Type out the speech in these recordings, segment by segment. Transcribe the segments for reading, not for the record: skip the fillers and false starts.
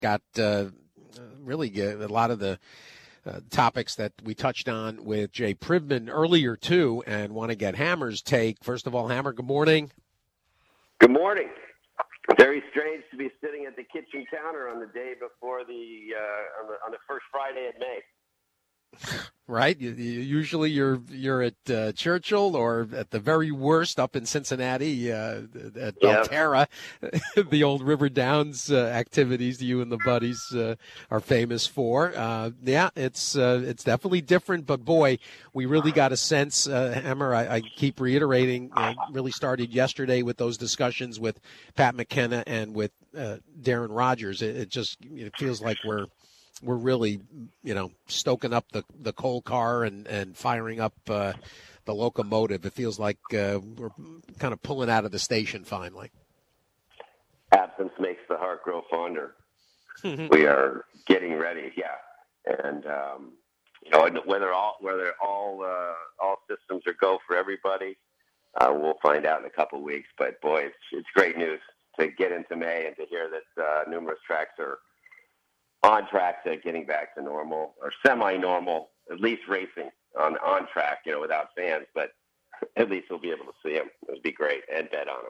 got really a lot of the topics that we touched on with Jay Privman earlier, too, and want to get Hammer's take. First of all, Hammer, good morning. Good morning. Very strange to be sitting at the kitchen counter on the day before on the first Friday in May. Right. Usually you're at Churchill or at the very worst up in Cincinnati at Belterra, the old River Downs activities you and the buddies are famous for. It's definitely different. But, boy, we really got a sense, Hammer, I keep reiterating, really started yesterday with those discussions with Pat McKenna and with Darren Rogers. It feels like we're really, stoking up the coal car and firing up the locomotive. It feels like we're kind of pulling out of the station finally. Absence makes the heart grow fonder. We are getting ready, and whether all systems are go for everybody, we'll find out in a couple of weeks. But boy, it's great news to get into May and to hear that numerous tracks are on track to getting back to normal or semi-normal, at least racing on track, without fans, but at least we'll be able to see them. It would be great and bet on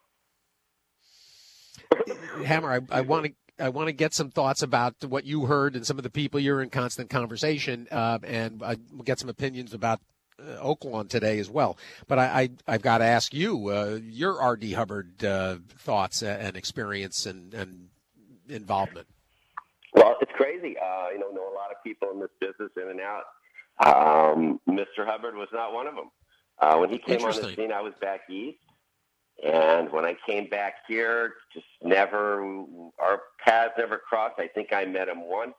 them. Hammer, I want to get some thoughts about what you heard and some of the people you're in constant conversation, and we'll get some opinions about Oaklawn today as well. But I've got to ask you, your R.D. Hubbard thoughts and experience and involvement. Well, it's crazy. Know a lot of people in this business in and out. Mr. Hubbard was not one of them. When he came on the scene, I was back east. And when I came back here, our paths never crossed. I think I met him once.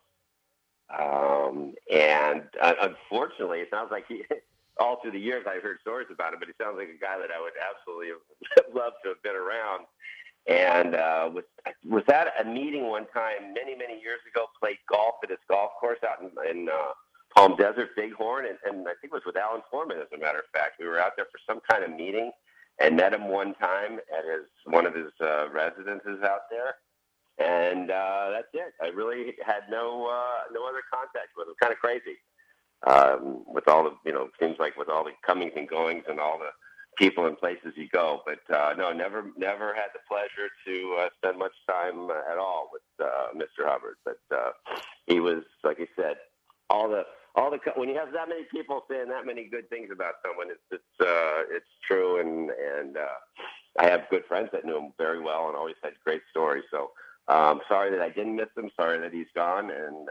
And unfortunately, it sounds like all through the years I've heard stories about him, but he sounds like a guy that I would absolutely have loved to have been around. And was at a meeting one time many, many years ago, played golf at his golf course out in Palm Desert, Bighorn, and I think it was with Alan Foreman, as a matter of fact. We were out there for some kind of meeting and met him one time at one of his residences out there. And that's it. I really had no other contact with him. Kind of crazy with all the, seems like with all the comings and goings and all the people and places you go, but no, never had the pleasure to spend much time at all with Mr. Hubbard. But he was, like I said, when you have that many people saying that many good things about someone, it's true. And I have good friends that knew him very well and always had great stories. So I'm sorry that I didn't miss him. Sorry that he's gone, and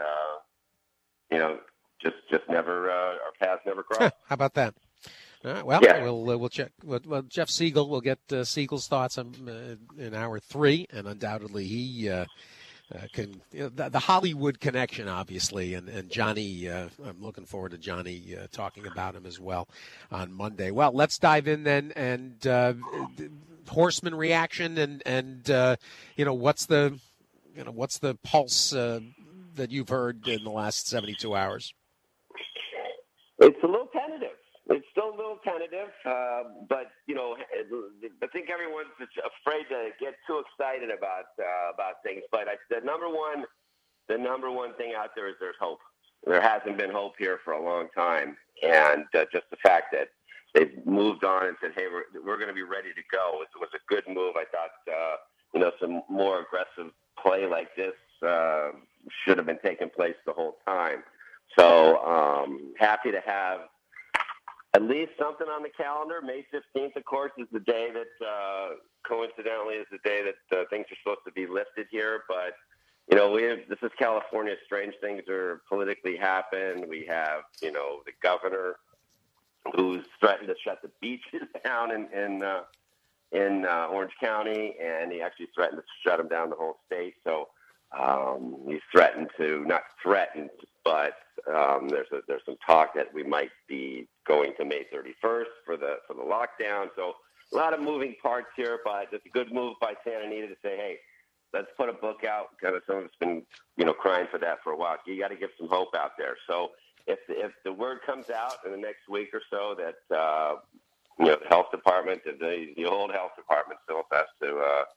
just never our paths never crossed. How about that? We'll check. Well, Jeff Siegel, we'll get Siegel's thoughts in hour 3, and undoubtedly he can. The Hollywood connection, obviously, and Johnny. I'm looking forward to Johnny talking about him as well on Monday. Well, let's dive in then, and Horseman reaction, and what's the pulse that you've heard in the last 72 hours? It's a little tentative. It's still a little tentative, but I think everyone's afraid to get too excited about things. But the number one thing out there is there's hope. There hasn't been hope here for a long time, and just the fact that they've moved on and said, "Hey, we're going to be ready to go," was a good move. I thought some more aggressive play like this should have been taking place the whole time. So happy to have at least something on the calendar. May 15th, of course, is the day that coincidentally is the day that things are supposed to be lifted here. But, this is California. Strange things are politically happen. We have, the governor who's threatened to shut the beaches down in Orange County, and he actually threatened to shut them down the whole state. So he's threatened to, not threatened, but there's some talk that we might be going to May 31st for the lockdown. So a lot of moving parts here, but it's a good move by Santa Anita to say, hey, let's put a book out. Kind of some of us been crying for that for a while. You got to give some hope out there. So if the word comes out in the next week or so that the health department, the old health department still has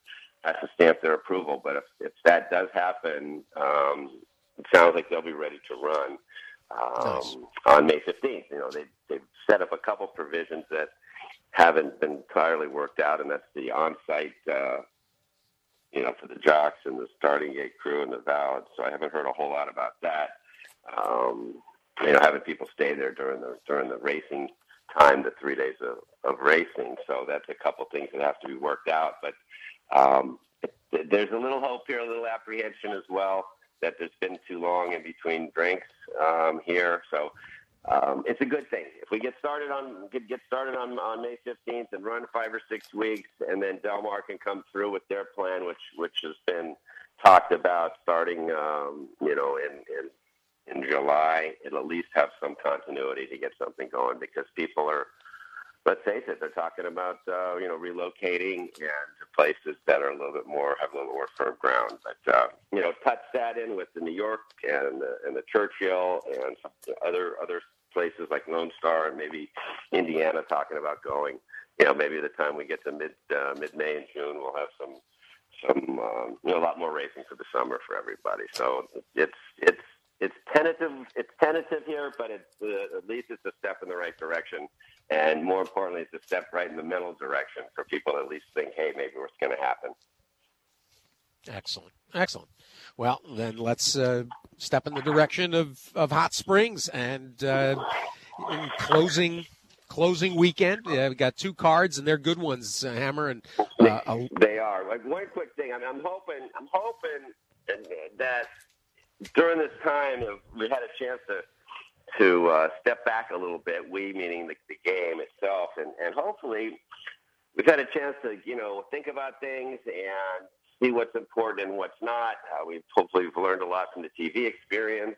has to stamp their approval. But if that does happen, it sounds like they'll be ready to run Nice. on May 15th. They've set up a couple provisions that haven't been entirely worked out, and that's the on-site, for the jocks and the starting gate crew and the valids. So I haven't heard a whole lot about that. Having people stay there during the racing time, the 3 days of racing. So that's a couple things that have to be worked out. But there's a little hope here, a little apprehension as well that there's been too long in between drinks here. So it's a good thing. If we get started on May 15th and run 5 or 6 weeks, and then Del Mar can come through with their plan, which has been talked about starting, in July, it'll at least have some continuity to get something going, because people are, let's face it, they're talking about relocating and to places that are have a little more firm ground. But touch that in with the New York and the Churchill and other places like Lone Star and maybe Indiana talking about going. Maybe the time we get to mid-May and June, we'll have some a lot more racing for the summer for everybody. So it's tentative. It's tentative here, but at least it's a step in the right direction. And more importantly, it's a step right in the middle direction for people to at least think, hey, maybe what's going to happen. Excellent. Well, then let's step in the direction of Hot Springs and in closing weekend. We've got 2 cards, and they're good ones, Hammer. And they are. One quick thing. I'm hoping that during this time we had a chance to step back a little bit. We meaning the game itself, and hopefully we've had a chance to think about things and see what's important and what's not. We've learned a lot from the TV experience.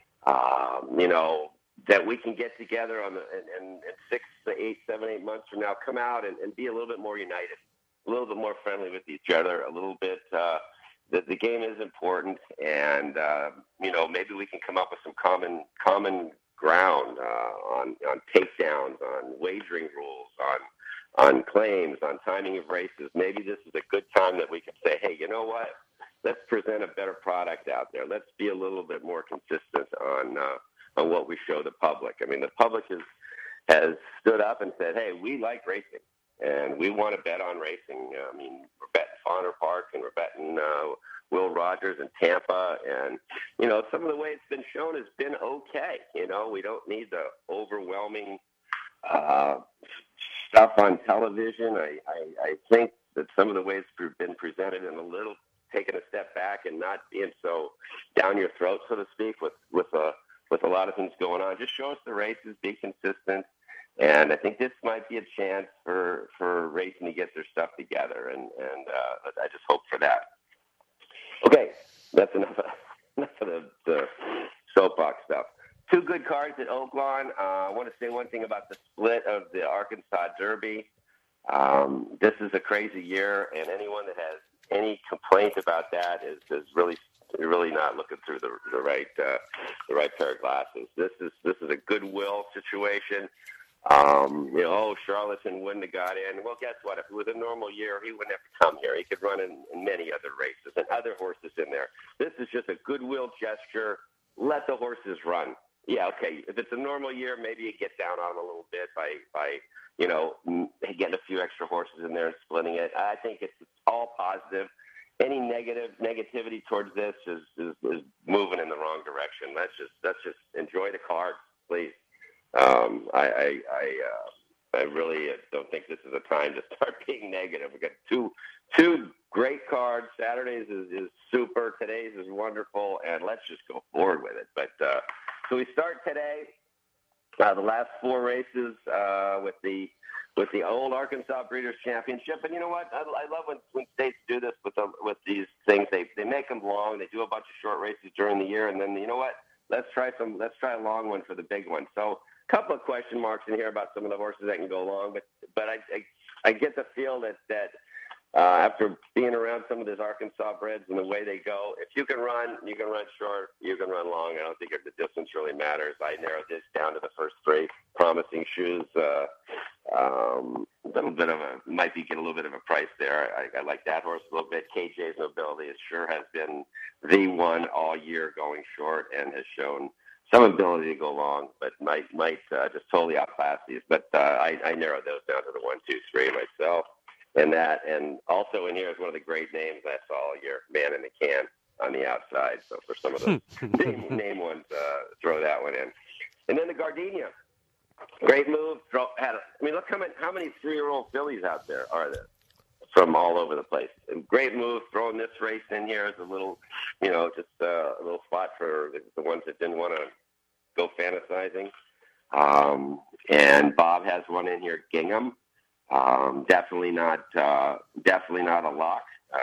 That we can get together in 6 to 8, 7, 8 months from now, come out and be a little bit more united, a little bit more friendly with each other, a little bit. The game is important, and maybe we can come up with some common ground on takedowns, on wagering rules, on claims, on timing of races. Maybe this is a good time that we can say, hey, you know what? Let's present a better product out there. Let's be a little bit more consistent on what we show the public. I mean, the public has stood up and said, hey, we like racing, and we want to bet on racing. I mean, we're betting Fauner Park, and we're betting Will Rogers in Tampa, and, some of the way it's been shown has been okay. We don't need the overwhelming stuff on television. I think that some of the ways it's been presented and a little taking a step back and not being so down your throat, so to speak, with a lot of things going on. Just show us the races, be consistent, and I think this might be a chance for racing to get their stuff together, and I just hope for that. Okay, that's enough of the soapbox stuff. 2 good cards at Oaklawn. I want to say one thing about the split of the Arkansas Derby. This is a crazy year, and anyone that has any complaint about that is really not looking through the right pair of glasses. This is a goodwill situation. Charlatan wouldn't have got in. Well, guess what? If it was a normal year, he wouldn't have to come here. He could run in many other races and other horses in there. This is just a goodwill gesture. Let the horses run. Yeah, okay. If it's a normal year, maybe you get down on them a little bit by getting a few extra horses in there and splitting it. I think it's all positive. Any negativity towards this is moving in the wrong direction. Let's just enjoy the cards, please. I really don't think this is a time to start being negative. We've got two great cards. Saturday's is super. Today's is wonderful, and let's just go forward with it. But so we start today. The last 4 races with the old Arkansas Breeders' Championship. And you know what? I love when states do this with these things. They make them long. They do a bunch of short races during the year, and then you know what? Let's try a long one for the big one. So a couple of question marks in here about some of the horses that can go long, but I get the feel that after being around some of these Arkansas breds and the way they go, if you can run short, you can run long. I don't think the distance really matters. I narrowed this down to the first 3 promising shoes A little bit of might be get a little bit of a price there. I like that horse a little bit. KJ's Nobility, it sure has been the one all year going short and has shown some ability to go long, but might just totally outclass these. But I narrowed those down to the 1, 2, 3 myself. And also in here is one of the great names I saw all year, Man in the Can on the outside. So for some of those name ones, throw that one in. And then the Gardenia. Great move. Look how many 3-year-old fillies out there are there from all over the place. And great move. Throwing this race in here is a little, just a little spot for the ones that didn't want to go fantasizing. And Bob has one in here, Gingham. Definitely not a lock.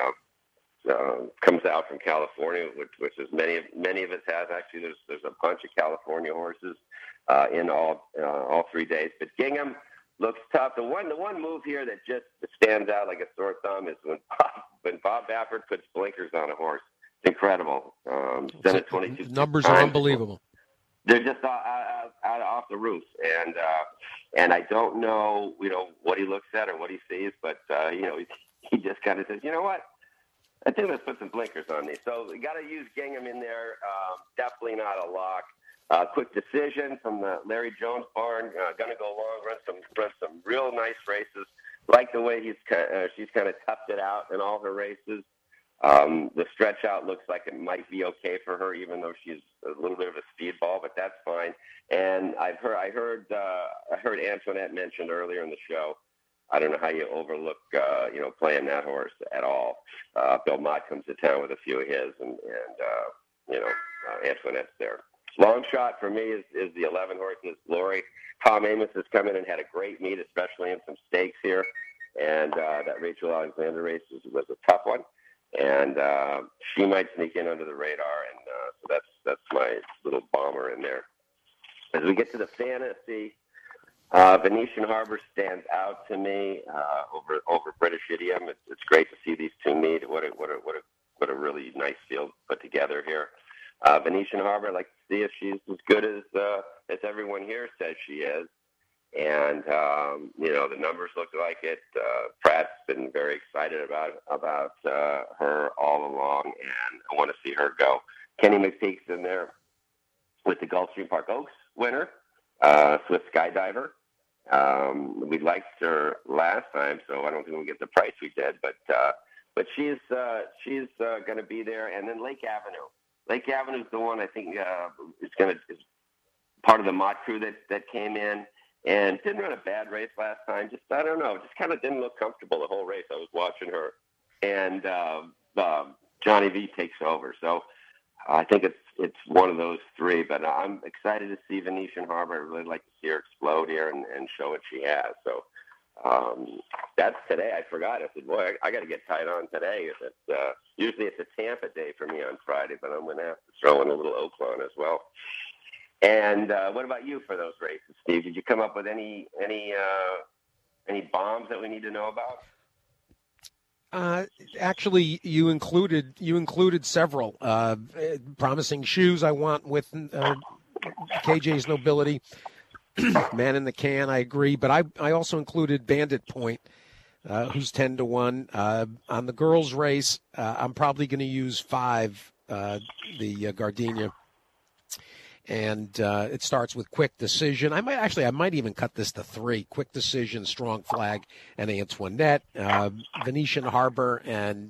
Comes out from California, which is many of us has. Actually, there's a bunch of California horses in all 3 days. But Gingham looks tough. The one move here that just stands out like a sore thumb is when Bob Baffert puts blinkers on a horse. It's incredible. Done it 22 numbers times. are unbelievable. They're just off the roof, and I don't know, what he looks at or what he sees, but he just kind of says, you know what, I think let's put some blinkers on these. So we got to use Gingham in there. Definitely not a lock. Quick Decision from the Larry Jones barn. Going to go long, run some real nice races. Like the way she's kind of toughed it out in all her races. The stretch out looks like it might be okay for her, even though she's a little bit of a speedball, but that's fine. And I heard Antoinette mentioned earlier in the show. I don't know how you overlook, playing that horse at all. Bill Mott comes to town with a few of his, and Antoinette's there. Long shot for me is the 11 horse, Miss Glory. Tom Amos has come in and had a great meet, especially in some stakes here. And that Rachel Alexander race was a tough one. And she might sneak in under the radar, and so that's my little bomber in there. As we get to the fantasy, Venetian Harbor stands out to me over British Idiom. It's great to see these two meet. What a really nice field put together here. Venetian Harbor, I'd like to see if she's as good as everyone here says she is. And the numbers look like it. Pratt's been very excited about her all along, and I want to see her go. Kenny McPeak's in there with the Gulfstream Park Oaks winner, Swift Skydiver. We liked her last time, so I don't think we'll get the price we did, but she's going to be there. And then Lake Avenue. Lake Avenue is the one I think is part of the Mott crew that came in. And didn't run a bad race last time. Just, I don't know, just kind of didn't look comfortable the whole race. I was watching her. And Johnny V takes over. So I think it's one of those three. But I'm excited to see Venetian Harbor. I really like to see her explode here and show what she has. So that's today. I forgot. I said, boy, I got to get tied on today. Usually it's a Tampa day for me on Friday, but I'm going to have to throw in a little Oakland as well. And what about you for those races, Steve? Did you come up with any bombs that we need to know about? Actually, you included several promising shoes. I want with KJ's Nobility, Man in the Can. I agree, but I also included Bandit Point, who's 10-1 on the girls' race. I'm probably going to use 5, the Gardenia. And it starts with Quick Decision. I might even cut this to 3. Quick Decision, Strong Flag, and Antoinette, Venetian Harbor, and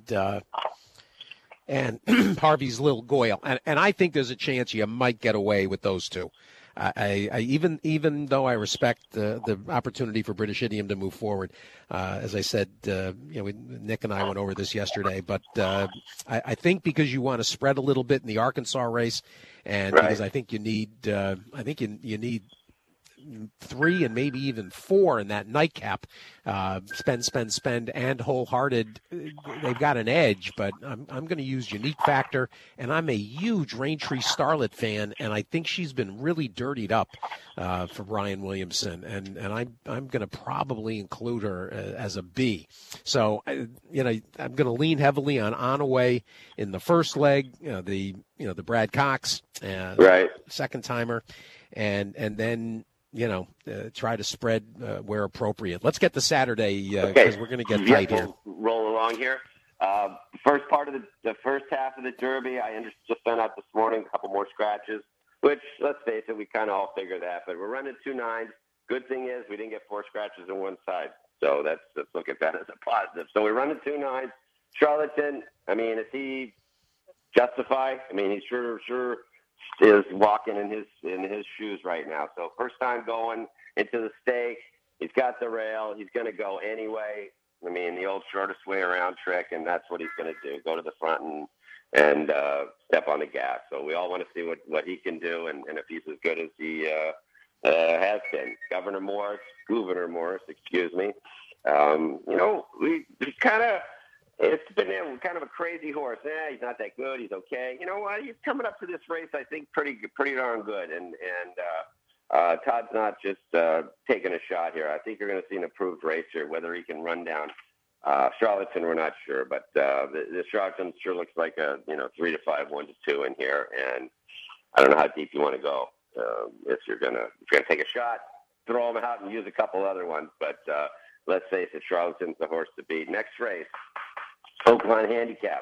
Harvey's Little Goyle. And I think there's a chance you might get away with those two. I even though I respect the opportunity for British Idiom to move forward, as I said, Nick and I went over this yesterday. But I think because you want to spread a little bit in the Arkansas race, and because I think you need, you need 3 and maybe even 4 in that nightcap. Spend, and Wholehearted. They've got an edge, but I'm going to use Unique Factor, and I'm a huge Raintree Starlet fan, and I think she's been really dirtied up for Brian Williamson, and I'm going to probably include her as a B. So I'm going to lean heavily on Onaway in the first leg, the Brad Cox second timer, and then try to spread where appropriate. Let's get to Saturday because we're going to get tight here. We'll roll along here. First part of the first half of the Derby, I just found out this morning a couple more scratches, which, let's face it, we kind of all figured that. But we're running 2 9s. Good thing is we didn't get 4 scratches on one side. So let's look at that as a positive. So we're running 2 9s. Charlatan, I mean, is he justified? I mean, he sure is walking in his shoes right now. So first time going into the stake. He's got the rail. He's going to go anyway. I mean, the old shortest way around trick, and that's what he's going to do, go to the front and step on the gas. So we all want to see what he can do and if he's as good as he has been. Gouverneur Morris, excuse me. We kind of – it's been kind of a crazy horse. He's not that good. He's okay. You know what? He's coming up to this race, I think, pretty darn good. And Todd's not just taking a shot here. I think you're going to see an improved race here. Whether he can run down Charlatan, we're not sure. But the Charlatan sure looks like a 3 to 5, 1 to 2 in here. And I don't know how deep you want to go. If you're gonna take a shot, throw him out and use a couple other ones. But let's face it, Charlatan's the horse to beat. Next race. Oakland Handicap.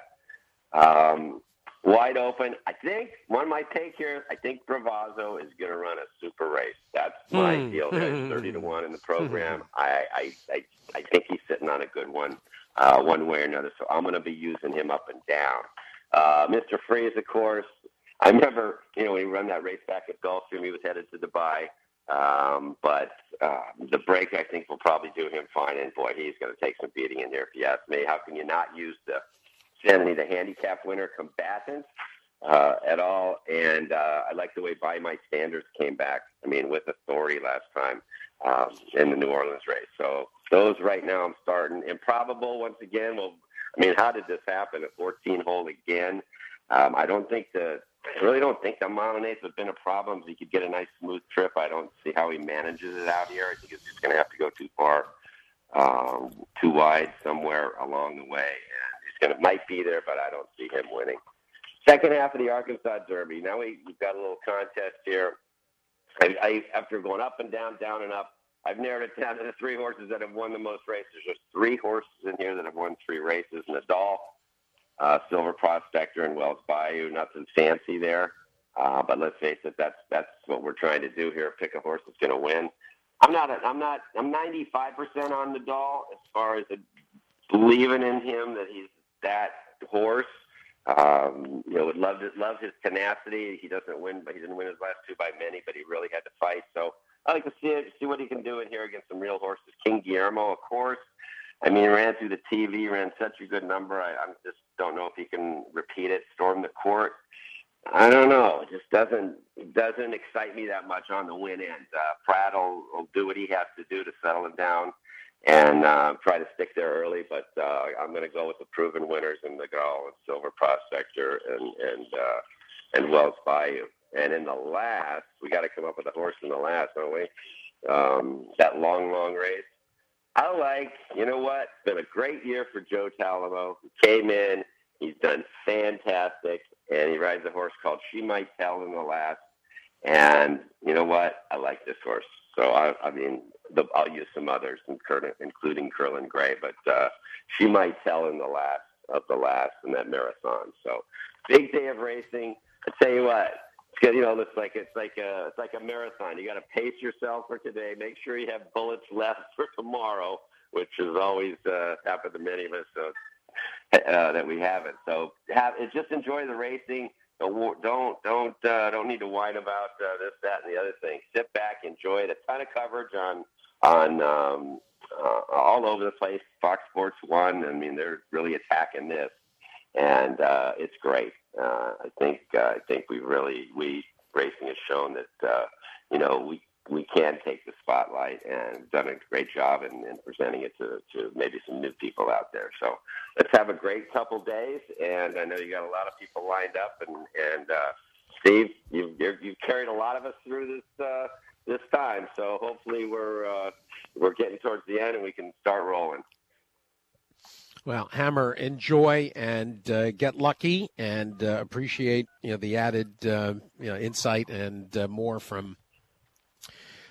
Wide open. I think one might take here. I think Bravazzo is going to run a super race. That's my deal. There's 30 to 1 in the program. I think he's sitting on a good one, one way or another. So I'm going to be using him up and down. Mr. Freeze, of course. I remember, when he ran that race back at Gulfstream, he was headed to Dubai. But the break, I think, will probably do him fine. And, boy, he's going to take some beating in here, if you ask me. How can you not use the handicap winner combatant at all? And I like the way By My Standards came back, with authority last time in the New Orleans race. So those right now I'm starting. Improbable, once again. Well, how did this happen? A 14-hole again. I really don't think the mile and eighth have been a problem. He could get a nice smooth trip. I don't see how he manages it out here. I think he's just going to have to go too far, too wide somewhere along the way. And might be there, but I don't see him winning. Second half of the Arkansas Derby. Now we've got a little contest here. After going up and down and up, I've narrowed it down to the 3 horses that have won the most races. There's 3 horses in here that have won 3 races. Nadal, Silver Prospector, and Wells Bayou. Nothing fancy there. But let's face it, that's what we're trying to do here. Pick a horse that's going to win. I'm 95% on Nadal as far as believing in him that he's that horse. Would love his tenacity. He doesn't win, but he didn't win his last 2 by many, but he really had to fight. So I like to see what he can do in here against some real horses. King Guillermo, of course. He ran through the TV, ran such a good number. I just don't know if he can repeat it, storm the court. I don't know. It just doesn't excite me that much on the win end. Pratt will do what he has to do to settle it down and try to stick there early. But I'm going to go with the proven winners in Nadal and Silver Prospector and Wells Bayou. And in the last, we got to come up with a horse in the last, don't we? That long race. You know what? It's been a great year for Joe Talamo. He came in. He's done fantastic. And he rides a horse called She Might Tell in the last. And you know what? I like this horse. So, I'll use some others, including Curlin Gray. But She Might Tell in the last of the last in that marathon. So, big day of racing. I tell you what. It's like a marathon. You got to pace yourself for today. Make sure you have bullets left for tomorrow, which is always happened to many of us that we haven't. So just enjoy the racing. Don't need to whine about this, that, and the other thing. Sit back, enjoy it. A ton of coverage on all over the place. Fox Sports 1. They're really attacking this, and it's great. I think racing has shown that we can take the spotlight and done a great job in presenting it to maybe some new people out there. So let's have a great couple days, and I know you got a lot of people lined up. And Steve, you've carried a lot of us through this time. So hopefully we're getting towards the end and we can start rolling. Well, Hammer, enjoy and get lucky, and appreciate the added insight and more from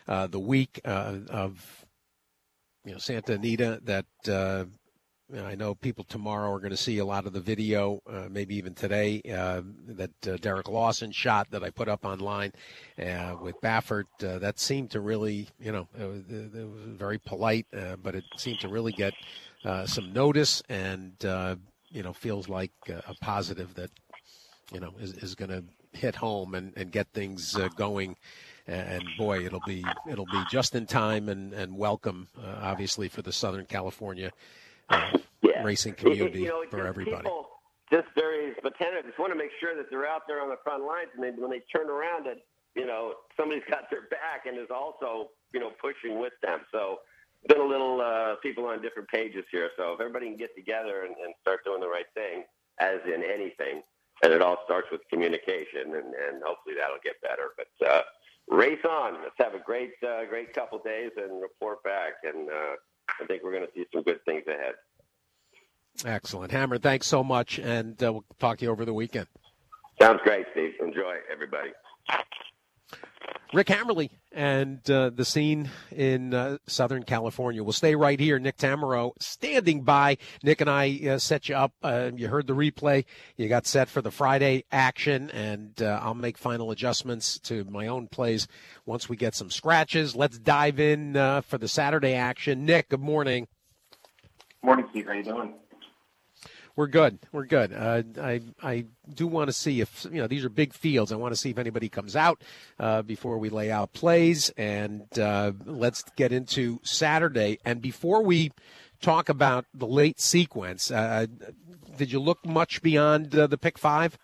the week of Santa Anita that I know people tomorrow are going to see a lot of the video, maybe even today, that Derek Lawson shot that I put up online with Baffert. That seemed to really, it was very polite, but it seemed to really get some notice and, feels like a positive that, is going to hit home and get things going. And boy, it'll be just in time and welcome, obviously, for the Southern California racing community, for everybody. People just very attentive. Just want to make sure that they're out there on the front lines, and when they turn around, that somebody's got their back and is also pushing with them. So been a little people on different pages here. So if everybody can get together and start doing the right thing, as in anything, and it all starts with communication, and hopefully that'll get better. But race on. Let's have a great couple days and report back. And I think we're going to see some good things ahead. Excellent. Hammer, thanks so much, and we'll talk to you over the weekend. Sounds great, Steve. Enjoy, everybody. Rick Hammerly and the scene in Southern California. We'll stay right here. Nick Tammaro standing by. Nick and I set you up. You heard the replay. You got set for the Friday action, and I'll make final adjustments to my own plays once we get some scratches. Let's dive in for the Saturday action. Nick, good morning. Morning, Steve. How you doing? We're good. I do want to see if, these are big fields. I want to see if anybody comes out before we lay out plays. And let's get into Saturday. And before we talk about the late sequence, did you look much beyond the pick five?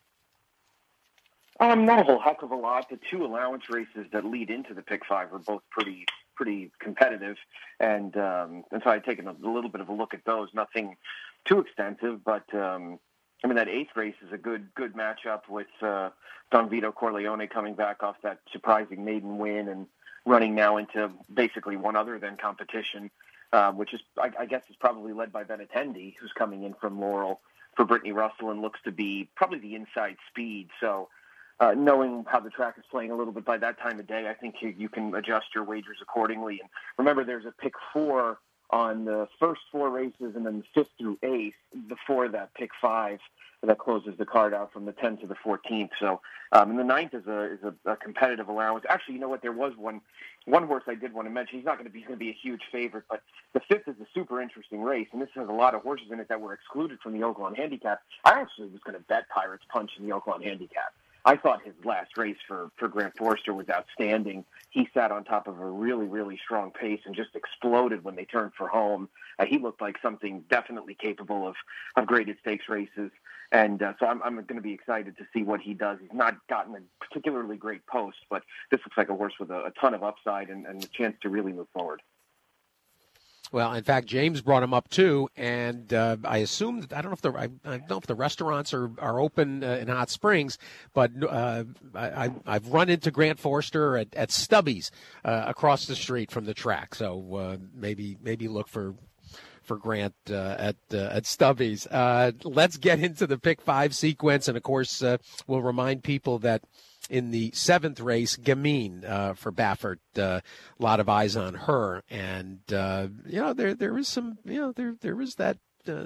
Not a whole heck of a lot. The two allowance races that lead into the pick five are both pretty competitive. And so I'd taken a little bit of a look at those. Nothing too extensive, but that eighth race is a good matchup with Don Vito Corleone coming back off that surprising maiden win and running now into basically one other than competition, which is, I guess, is probably led by Benintendi, who's coming in from Laurel for Brittany Russell and looks to be probably the inside speed. So knowing how the track is playing a little bit by that time of day, I think you can adjust your wagers accordingly. And remember, there's a pick four on the first four races, and then the fifth through eighth before that pick five that closes the card out from the 10th to the 14th. So, and the ninth is a competitive allowance. Actually, you know what? There was one horse I did want to mention. He's not going to be a huge favorite, but the fifth is a super interesting race, and this has a lot of horses in it that were excluded from the Oaklawn Handicap. I actually was going to bet Pirates Punch in the Oaklawn Handicap. I thought his last race for Grant Forster was outstanding. He sat on top of a really, really strong pace and just exploded when they turned for home. He looked like something definitely capable of graded stakes races. And so I'm going to be excited to see what he does. He's not gotten a particularly great post, but this looks like a horse with a ton of upside and a chance to really move forward. Well, in fact, James brought him up too, and I assume that I don't know if the restaurants are open in Hot Springs, but I've run into Grant Forster at Stubby's across the street from the track. So maybe look for Grant at Stubby's. Let's get into the pick five sequence, and of course, we'll remind people that in the seventh race, Gamine for Baffert, a lot of eyes on her, and there is some, there is that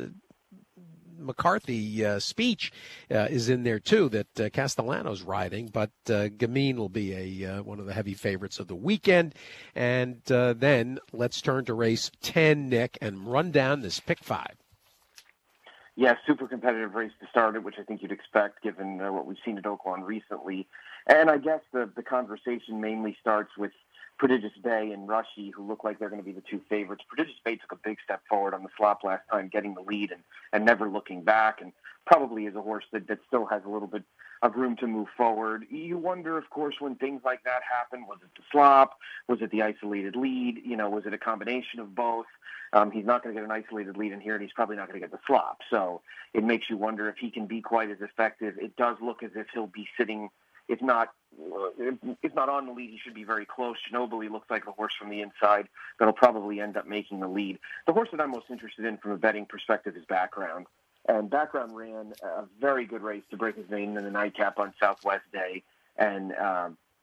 McCarthy speech is in there too that Castellano's riding, but Gamine will be one of the heavy favorites of the weekend, and then let's turn to race 10, Nick, and run down this pick five. Yeah, super competitive race to start it, which I think you'd expect given what we've seen at Oaklawn recently. And I guess the conversation mainly starts with Prodigious Bay and Rushy, who look like they're going to be the two favorites. Prodigious Bay took a big step forward on the slop last time, getting the lead and never looking back, and probably is a horse that still has a little bit of room to move forward. You wonder, of course, when things like that happen, was it the slop? Was it the isolated lead? Was it a combination of both? He's not going to get an isolated lead in here, and he's probably not going to get the slop. So it makes you wonder if he can be quite as effective. It does look as if he'll be sitting, if not on the lead, he should be very close. Ginobili looks like a horse from the inside that'll probably end up making the lead. The horse that I'm most interested in from a betting perspective is Background. And Background ran a very good race to break his name in the nightcap on Southwest Day. And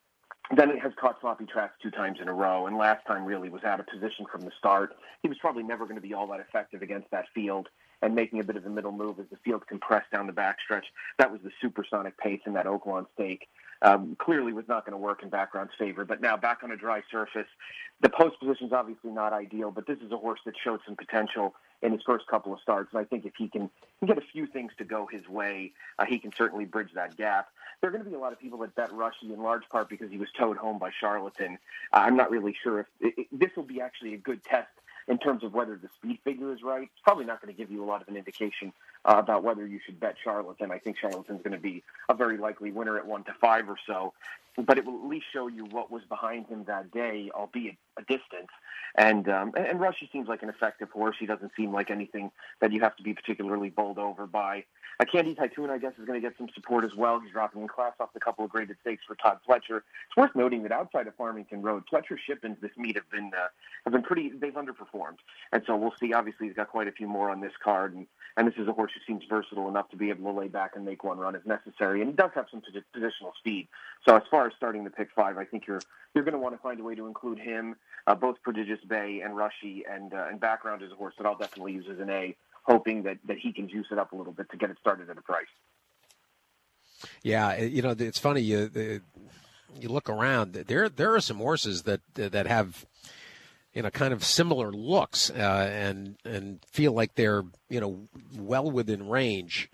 Then it has caught sloppy tracks 2 times in a row, and last time really was out of position from the start. He was probably never going to be all that effective against that field, and making a bit of a middle move as the field compressed down the backstretch. That was the supersonic pace in that Oaklawn stake. Clearly was not going to work in Background's favor, but now back on a dry surface. The post position is obviously not ideal, but this is a horse that showed some potential in his first couple of starts, and I think if he can get a few things to go his way, he can certainly bridge that gap. There are going to be a lot of people that bet Rushy in large part because he was towed home by Charlatan. I'm not really sure if this will be actually a good test in terms of whether the speed figure is right. It's probably not going to give you a lot of an indication about whether you should bet Charlatan. I think Charlatan's going to be a very likely winner at 1-5 or so, but it will at least show you what was behind him that day, albeit a distance. And Rushy seems like an effective horse. He doesn't seem like anything that you have to be particularly bowled over by. Candy Tycoon, I guess, is going to get some support as well. He's dropping in class off a couple of graded stakes for Todd Pletcher. It's worth noting that outside of Farmington Road, Pletcher's ship-ins this meet have been pretty. They've underperformed, and so we'll see. Obviously, he's got quite a few more on this card, and this is a horse who seems versatile enough to be able to lay back and make one run if necessary. And he does have some positional speed. So as far as starting the pick 5, I think you're going to want to find a way to include him, both Prodigious Bay and Rushy, and Background is a horse that I'll definitely use as an A, hoping that he can juice it up a little bit to get it started at a price. Yeah, it's funny. You look around. There are some horses that have, kind of similar looks and feel like they're, well within range.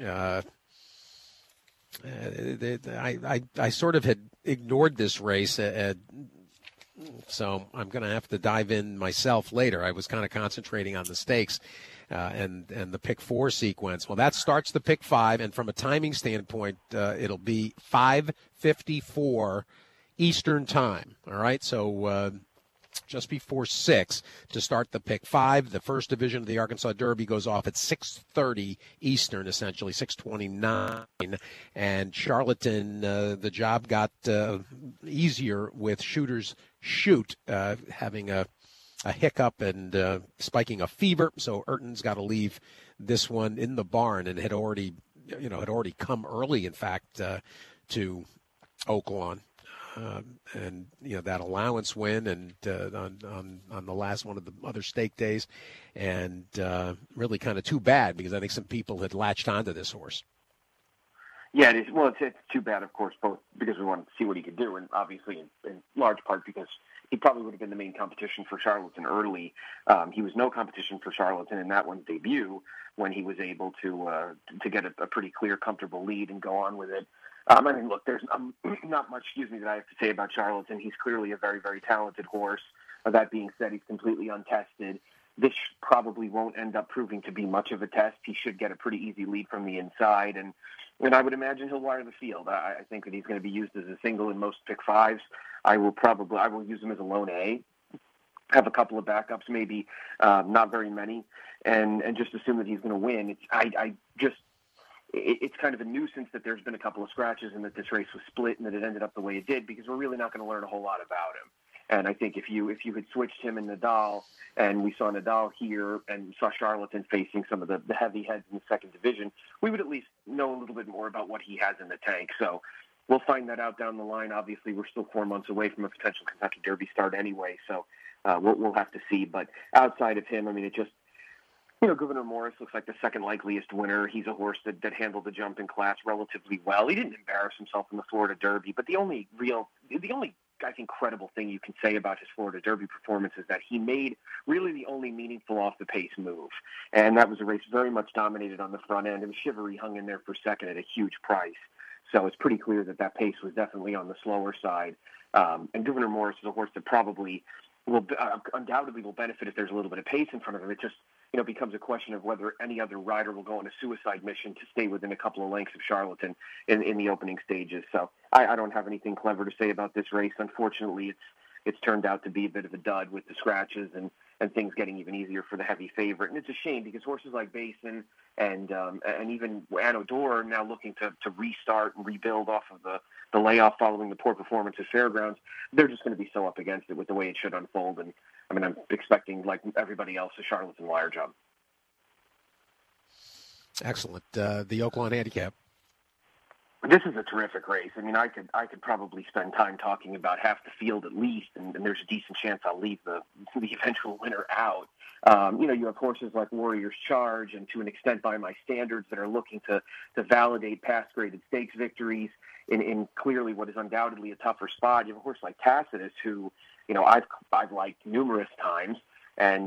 I sort of had ignored this race, so I'm going to have to dive in myself later. I was kind of concentrating on the stakes. And the pick 4 sequence. Well, that starts the pick 5, and from a timing standpoint, it'll be 5:54 Eastern time. All right, so just before 6 to start the pick 5. The first division of the Arkansas Derby goes off at 6:30 Eastern, essentially 6:29. And Charlatan, the job got easier with Shooter's Shoot having a hiccup and spiking a fever, so Urton's got to leave this one in the barn, and had already come early, in fact, to Oaklawn, and that allowance win, and on the last one of the other stake days, and really kind of too bad because I think some people had latched onto this horse. Yeah, it is. Well, it's too bad, of course, both because we wanted to see what he could do, and obviously in large part because he probably would have been the main competition for Charlatan early. He was no competition for Charlatan in that one's debut when he was able to get a pretty clear, comfortable lead and go on with it. Look, there's not much, that I have to say about Charlatan. He's clearly a very, very talented horse. That being said, he's completely untested. This probably won't end up proving to be much of a test. He should get a pretty easy lead from the inside, and I would imagine he'll wire the field. I think that he's going to be used as a single in most pick 5s. I will use him as a lone A, have a couple of backups, maybe not very many, and just assume that he's going to win. It's kind of a nuisance that there's been a couple of scratches and that this race was split and that it ended up the way it did, because we're really not going to learn a whole lot about him. And I think if you had switched him and Nadal, and we saw Nadal here and saw Charlatan facing some of the heavy heads in the second division, we would at least know a little bit more about what he has in the tank. So we'll find that out down the line. Obviously, we're still 4 months away from a potential Kentucky Derby start anyway, so we'll have to see. But outside of him, it just, Gouverneur Morris looks like the second likeliest winner. He's a horse that handled the jump in class relatively well. He didn't embarrass himself in the Florida Derby, but the only I think credible thing you can say about his Florida Derby performance is that he made really the only meaningful off-the-pace move, and that was a race very much dominated on the front end, and Shivery hung in there for second at a huge price. So it's pretty clear that pace was definitely on the slower side. And Gouverneur Morris is a horse that probably undoubtedly will benefit if there's a little bit of pace in front of him. It just becomes a question of whether any other rider will go on a suicide mission to stay within a couple of lengths of Charlatan in the opening stages. So I don't have anything clever to say about this race. Unfortunately, it's turned out to be a bit of a dud with the scratches and things getting even easier for the heavy favorite. And it's a shame because horses like Basin and even Anno D'Or are now looking to restart and rebuild off of the layoff following the poor performance at Fairgrounds. They're just going to be so up against it with the way it should unfold. And I'm expecting, like everybody else, a Charlatan wire job. Excellent. The Oaklawn handicap. This is a terrific race. I mean, I could probably spend time talking about half the field at least, and there's a decent chance I'll leave the eventual winner out. You have horses like Warrior's Charge, and to an extent by my standards, that are looking to validate past graded stakes victories in clearly what is undoubtedly a tougher spot. You have a horse like Tacitus, who I've liked numerous times, and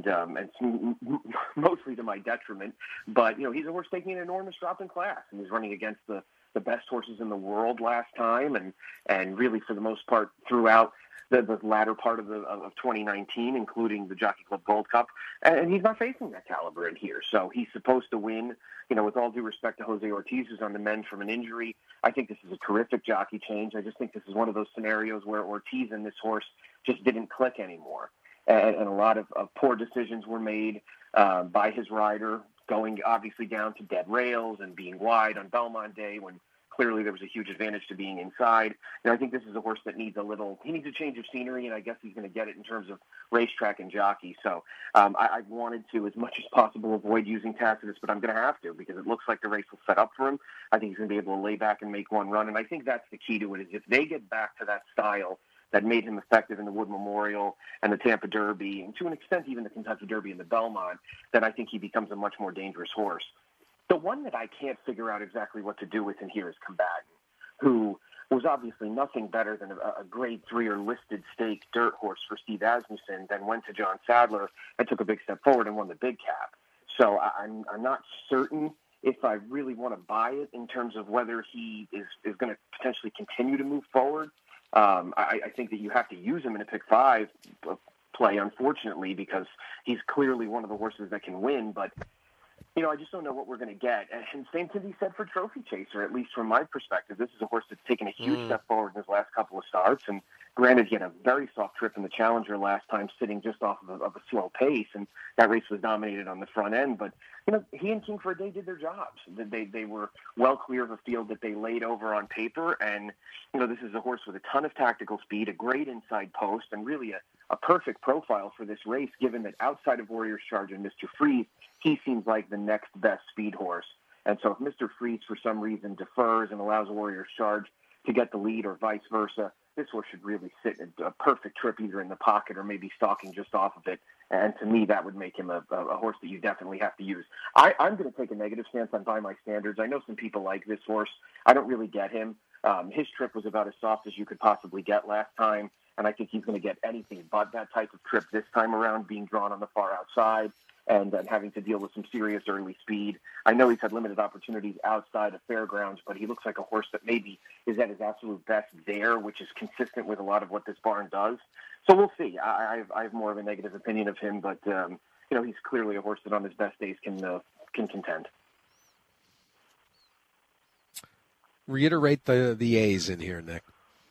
mostly to my detriment. But he's a horse taking an enormous drop in class, and he's running against the best horses in the world last time, and really for the most part throughout the latter part of 2019, including the Jockey Club Gold Cup, and he's not facing that caliber in here. So he's supposed to win. With all due respect to Jose Ortiz, who's on the mend from an injury, I think this is a terrific jockey change. I just think this is one of those scenarios where Ortiz and this horse just didn't click anymore, and a lot of poor decisions were made by his rider, going obviously down to dead rails and being wide on Belmont Day when clearly there was a huge advantage to being inside. And I think this is a horse that needs a change of scenery, and I guess he's going to get it in terms of racetrack and jockey. So I wanted to, as much as possible, avoid using Tacitus, but I'm going to have to, because it looks like the race will set up for him. I think he's going to be able to lay back and make one run, and I think that's the key to it, is if they get back to that style that made him effective in the Wood Memorial and the Tampa Derby, and to an extent even the Kentucky Derby and the Belmont, then I think he becomes a much more dangerous horse. The one that I can't figure out exactly what to do with in here is Combatant, who was obviously nothing better than a grade 3 or listed stake dirt horse for Steve Asmussen, then went to John Sadler and took a big step forward and won the big cap. So I'm not certain if I really want to buy it in terms of whether he is going to potentially continue to move forward. I think that you have to use him in a pick 5 play, unfortunately, because he's clearly one of the horses that can win, but I just don't know what we're going to get. And same can be said for Trophy Chaser, at least from my perspective. This is a horse that's taken a huge step forward in his last couple of starts. And granted, he had a very soft trip in the Challenger last time, sitting just off of a slow pace. And that race was dominated on the front end. But, he and King for a Day did their jobs. They were well clear of a field that they laid over on paper. And, this is a horse with a ton of tactical speed, a great inside post, and really a perfect profile for this race, given that outside of Warrior's Charge and Mr. Freeze, he seems like the next best speed horse. And so if Mr. Freeze for some reason defers and allows Warrior's Charge to get the lead, or vice versa, this horse should really sit in a perfect trip either in the pocket or maybe stalking just off of it. And to me, that would make him a horse that you definitely have to use. I'm going to take a negative stance on By My Standards. I know some people like this horse. I don't really get him. His trip was about as soft as you could possibly get last time, and I think he's going to get anything but that type of trip this time around, being drawn on the far outside and having to deal with some serious early speed. I know he's had limited opportunities outside of Fairgrounds, but he looks like a horse that maybe is at his absolute best there, which is consistent with a lot of what this barn does. So we'll see. I have more of a negative opinion of him, but he's clearly a horse that on his best days can contend. Reiterate the A's in here, Nick.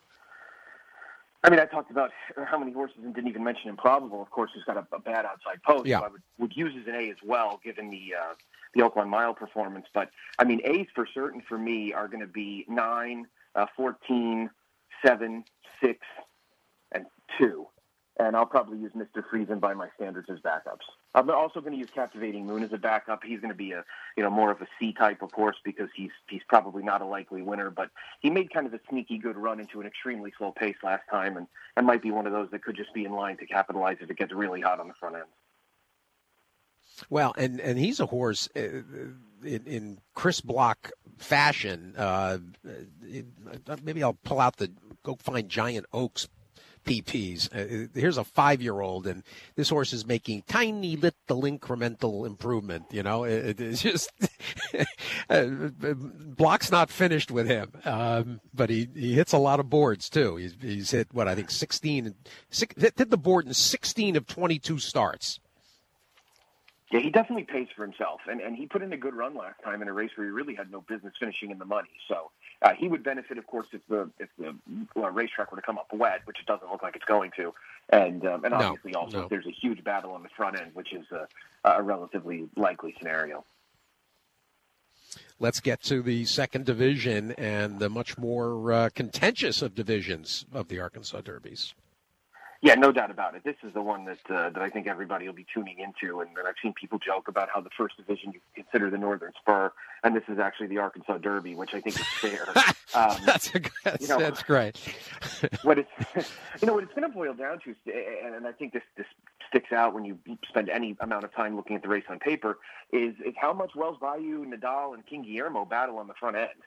I mean, I talked about how many horses and didn't even mention Improbable, of course, who's got a bad outside post. Yeah. So I would use as an A as well, given the Oakland Mile performance. But, I mean, A's for certain for me are going to be 9, 14, 7, 6, and 2. And I'll probably use Mr. Freeze and By My Standards as backups. I'm also going to use Captivating Moon as a backup. He's going to be more of a C type of horse because he's probably not a likely winner, but he made kind of a sneaky good run into an extremely slow pace last time, and might be one of those that could just be in line to capitalize if it gets really hot on the front end. Well, and he's a horse in Chris Block fashion. Maybe I'll go find Giant Oaks PPs. Here's a 5-year-old, and this horse is making tiny little incremental improvement. It's just Block's not finished with him, but he hits a lot of boards too. He's hit I think 16. Hit the board in 16 of 22 starts. Yeah, he definitely pays for himself, and he put in a good run last time in a race where he really had no business finishing in the money. So he would benefit, of course, if the racetrack were to come up wet, which it doesn't look like it's going to, and obviously if there's a huge battle on the front end, which is a relatively likely scenario. Let's get to the second division and the much more contentious of divisions of the Arkansas Derbies. Yeah, no doubt about it. This is the one that I think everybody will be tuning into, and I've seen people joke about how the first division you consider the Northern Spur, and this is actually the Arkansas Derby, which I think is fair. That's great. what it's what it's going to boil down to, and I think this sticks out when you spend any amount of time looking at the race on paper, is how much Wells Bayou, Nadal, and King Guillermo battle on the front end.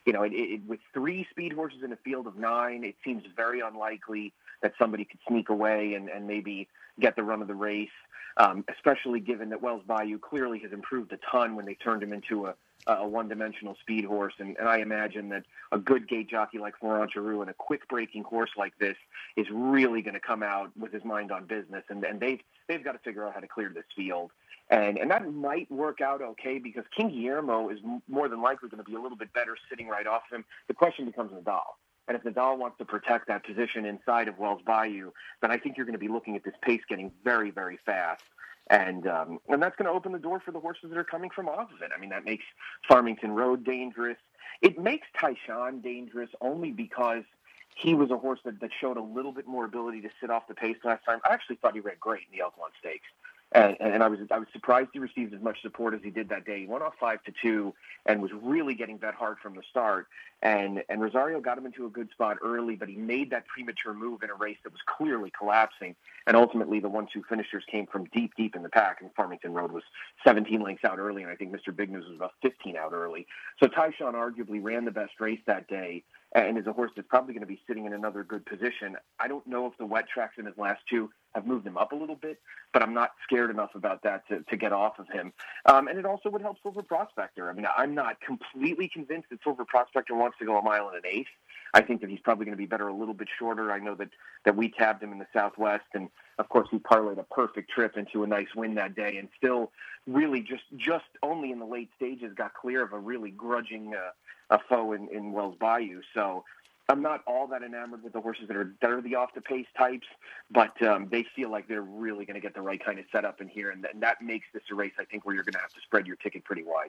With 3 speed horses in a field of 9, it seems very unlikely that somebody could sneak away and maybe get the run of the race, especially given that Wells Bayou clearly has improved a ton when they turned him into a one-dimensional speed horse. And I imagine that a good gate jockey like Florent Geroux and a quick-breaking horse like this is really going to come out with his mind on business. And they've got to figure out how to clear this field. And that might work out okay because King Guillermo is more than likely going to be a little bit better sitting right off of him. The question becomes Nadal. And if Nadal wants to protect that position inside of Wells Bayou, then I think you're going to be looking at this pace getting very, very fast. And that's going to open the door for the horses that are coming from off of it. I mean, that makes Farmington Road dangerous. It makes Tyshawn dangerous only because he was a horse that showed a little bit more ability to sit off the pace last time. I actually thought he ran great in the Elk-Lawn Stakes. And I was surprised he received as much support as he did that day. He went off 5-2 and was really getting bet hard from the start. And Rosario got him into a good spot early, but he made that premature move in a race that was clearly collapsing. And ultimately, the 1-2 finishers came from deep in the pack. And Farmington Road was 17 lengths out early, and I think Mr. Big News was about 15 out early. So Tyshawn arguably ran the best race that day, and is a horse that's probably going to be sitting in another good position. I don't know if the wet tracks in his last 2 have moved him up a little bit, but I'm not scared enough about that to get off of him. And it also would help Silver Prospector. I mean, I'm not completely convinced that Silver Prospector wants to go 1 1/8 miles. I think that he's probably going to be better a little bit shorter. I know that we tabbed him in the Southwest, and of course he parlayed a perfect trip into a nice win that day, and still really just only in the late stages got clear of a really grudging a foe in Wells Bayou. So I'm not all that enamored with the horses that are the off-the-pace types, but they feel like they're really going to get the right kind of setup in here, and that makes this a race, I think, where you're going to have to spread your ticket pretty wide.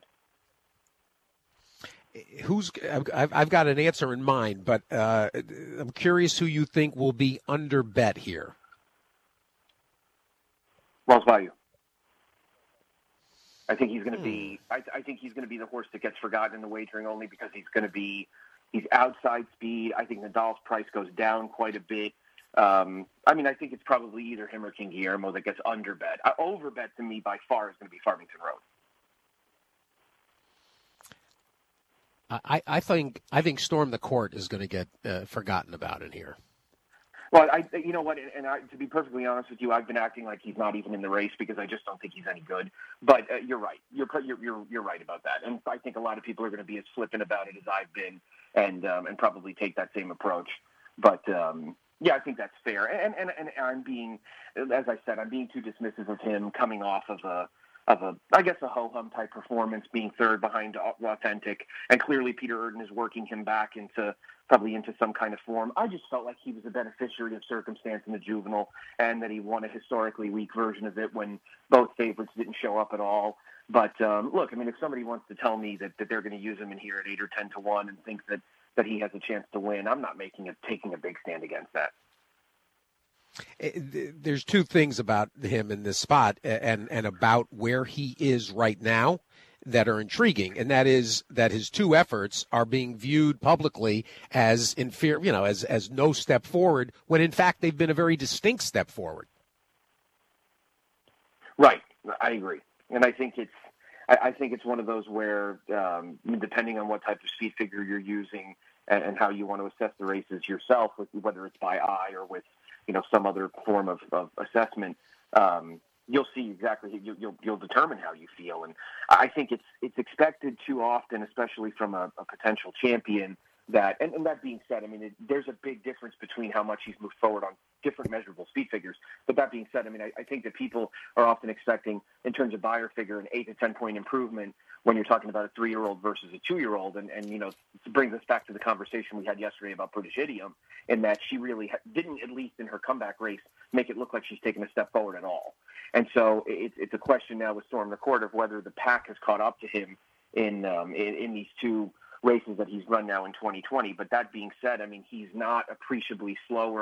I've got an answer in mind, but I'm curious who you think will be under bet here. Wells Bayou. I think he's going to be. I think he's going to be the horse that gets forgotten in the wagering only because he's outside speed. I think Nadal's price goes down quite a bit. I think it's probably either him or King Guillermo that gets under bet. Over bet to me by far is going to be Farmington Road. I think Storm the Court is going to get forgotten about in here. Well, you know what, and to be perfectly honest with you, I've been acting like he's not even in the race because I just don't think he's any good. But you're right. You're right about that. And I think a lot of people are going to be as flippant about it as I've been, and probably take that same approach. But yeah, I think that's fair. And I'm being, as I said, I'm being too dismissive of him coming off of a ho-hum type performance, being third behind Authentic, and clearly Peter Erden is working him back into some kind of form. I just felt like he was a beneficiary of circumstance in the Juvenile, and that he won a historically weak version of it when both favorites didn't show up at all. But look, I mean, if somebody wants to tell me that they're going to use him in here at 8 or 10 to 1 and think that he has a chance to win, I'm not taking a big stand against that. There's 2 things about him in this spot and about where he is right now that are intriguing, and that is that his 2 efforts are being viewed publicly as inferior, as no step forward, when in fact they've been a very distinct step forward. Right, I agree, and I think it's one of those where, depending on what type of speed figure you're using and how you want to assess the races yourself, whether it's by eye or with some other form of assessment, you'll see exactly, you'll determine how you feel. And I think it's expected too often, especially from a potential champion, that, and that being said, I mean, there's a big difference between how much he's moved forward on different measurable speed figures. But that being said, I mean, I think that people are often expecting, in terms of buyer figure, an 8 to 10 point improvement when you're talking about a 3-year-old versus a 2-year-old. And it brings us back to the conversation we had yesterday about British Idiom, in that she really didn't, at least in her comeback race, make it look like she's taken a step forward at all. And so it's a question now with Storm the Court of whether the pack has caught up to him in these 2 races that he's run now in 2020. But that being said, I mean, he's not appreciably slower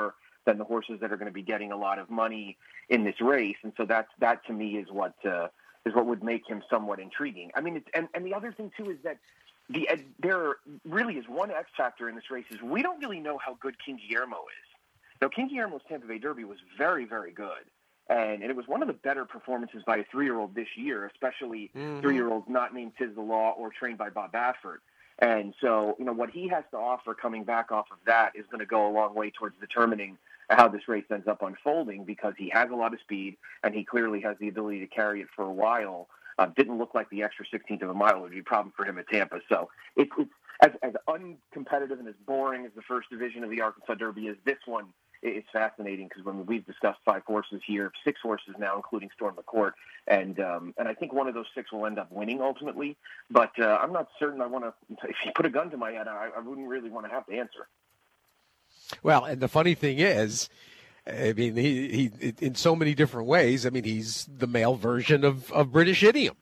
than the horses that are going to be getting a lot of money in this race. And so that to me is what would make him somewhat intriguing. I mean, and the other thing too is that there really is one X factor in this race is we don't really know how good King Guillermo is. Now, King Guillermo's Tampa Bay Derby was very, very good. And it was one of the better performances by a 3-year-old this year, especially 3-year-olds not named Tiz the Law or trained by Bob Baffert. And so, what he has to offer coming back off of that is going to go a long way towards determining how this race ends up unfolding, because he has a lot of speed and he clearly has the ability to carry it for a while. Didn't look like the extra 16th of a mile would be a problem for him at Tampa. So it's as uncompetitive and as boring as the first division of the Arkansas Derby is, this one it's fascinating because when we've discussed 5 horses here, 6 horses now, including Storm McCourt, and I think one of those 6 will end up winning ultimately. But I'm not certain I want to. If you put a gun to my head, I wouldn't really want to have to answer. Well, and the funny thing is, I mean, he in so many different ways. I mean, he's the male version of British Idiom.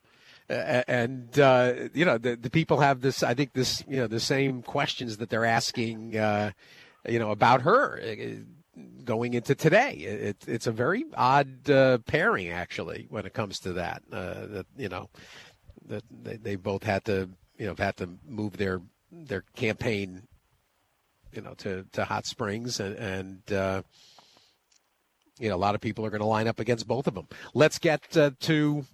The people have this, I think this, the same questions that they're asking, about her going into today. It's a very odd pairing, actually, when it comes to that. That they both had to move their campaign, to Hot Springs, and a lot of people are going to line up against both of them. Let's get to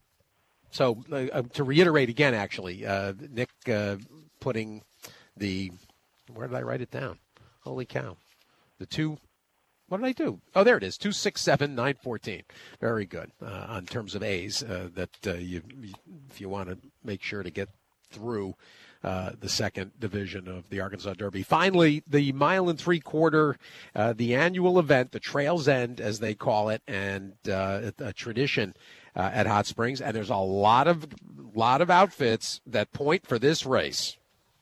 reiterate again, actually, Nick putting where did I write it down? Holy cow. What did I do? Oh, there it is, 267-914. Very good on terms of A's if you want to make sure to get through the second division of the Arkansas Derby. Finally, the 1 3/4, the annual event, the Trails End, as they call it, and a tradition at Hot Springs. And there's a lot of outfits that point for this race.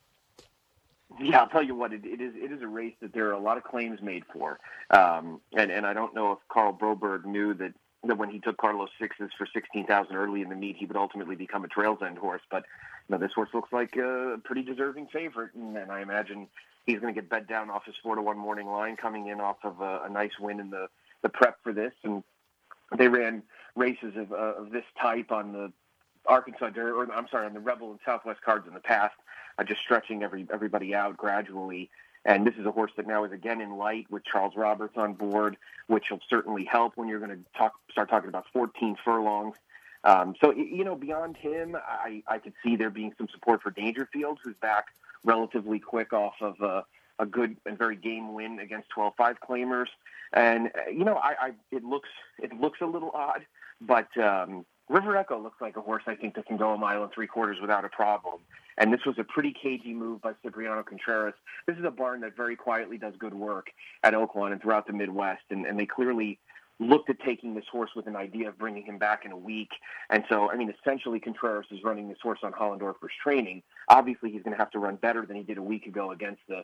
Yeah, I'll tell you what, it is a race that there are a lot of claims made for. And I don't know if Carl Broberg knew that when he took Carlos Sixes for $16,000 early in the meet, he would ultimately become a Trails End horse. But this horse looks like a pretty deserving favorite, and I imagine he's going to get bet down off his 4-1 morning line, coming in off of a nice win in the prep for this. And they ran races of this type on the Arkansas Derby, on the Rebel and Southwest cards in the past, just stretching everybody out gradually. And this is a horse that now is again in light with Charles Roberts on board, which will certainly help when you're going to start talking about 14 furlongs. So beyond him, I could see there being some support for Dangerfield, who's back relatively quick off of a good and very game win against 12-5 claimers. And, it looks a little odd, but River Echo looks like a horse, I think, that can go 1 3/4 without a problem. And this was a pretty cagey move by Cipriano Contreras. This is a barn that very quietly does good work at Oaklawn and throughout the Midwest, and they clearly looked at taking this horse with an idea of bringing him back in a week. And so, essentially Contreras is running this horse on Hollendorfer's training. Obviously, he's going to have to run better than he did a week ago against the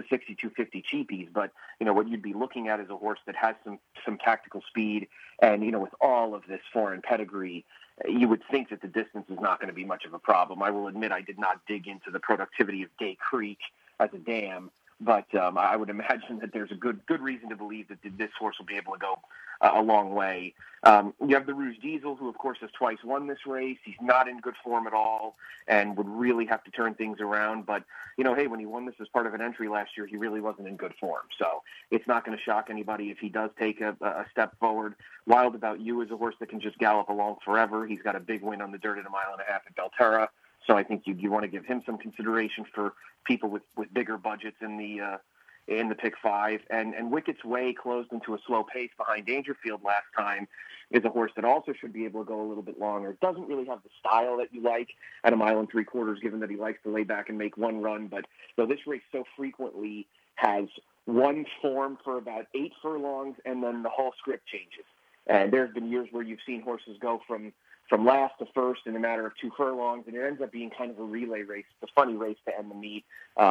6250 cheapies. But, what you'd be looking at is a horse that has some tactical speed. And, with all of this foreign pedigree, you would think that the distance is not going to be much of a problem. I will admit I did not dig into the productivity of Day Creek as a dam, but I would imagine that there's a good reason to believe that this horse will be able to go a long way. You have the Rouge Diesel, who, of course, has twice won this race. He's not in good form at all and would really have to turn things around. But, hey, when he won this as part of an entry last year, he really wasn't in good form. So it's not going to shock anybody if he does take a step forward. Wild About You is a horse that can just gallop along forever. He's got a big win on the dirt at 1.5 miles at Belterra. So I think you want to give him some consideration for people with bigger budgets in the pick 5. And Wickett's Way closed into a slow pace behind Dangerfield last time is a horse that also should be able to go a little bit longer. Doesn't really have the style that you like at 1 3/4, given that he likes to lay back and make one run. But this race so frequently has one form for about 8 furlongs, and then the whole script changes. And there's been years where you've seen horses go from last to first in a matter of 2 furlongs, and it ends up being kind of a relay race. It's a funny race to end the meet.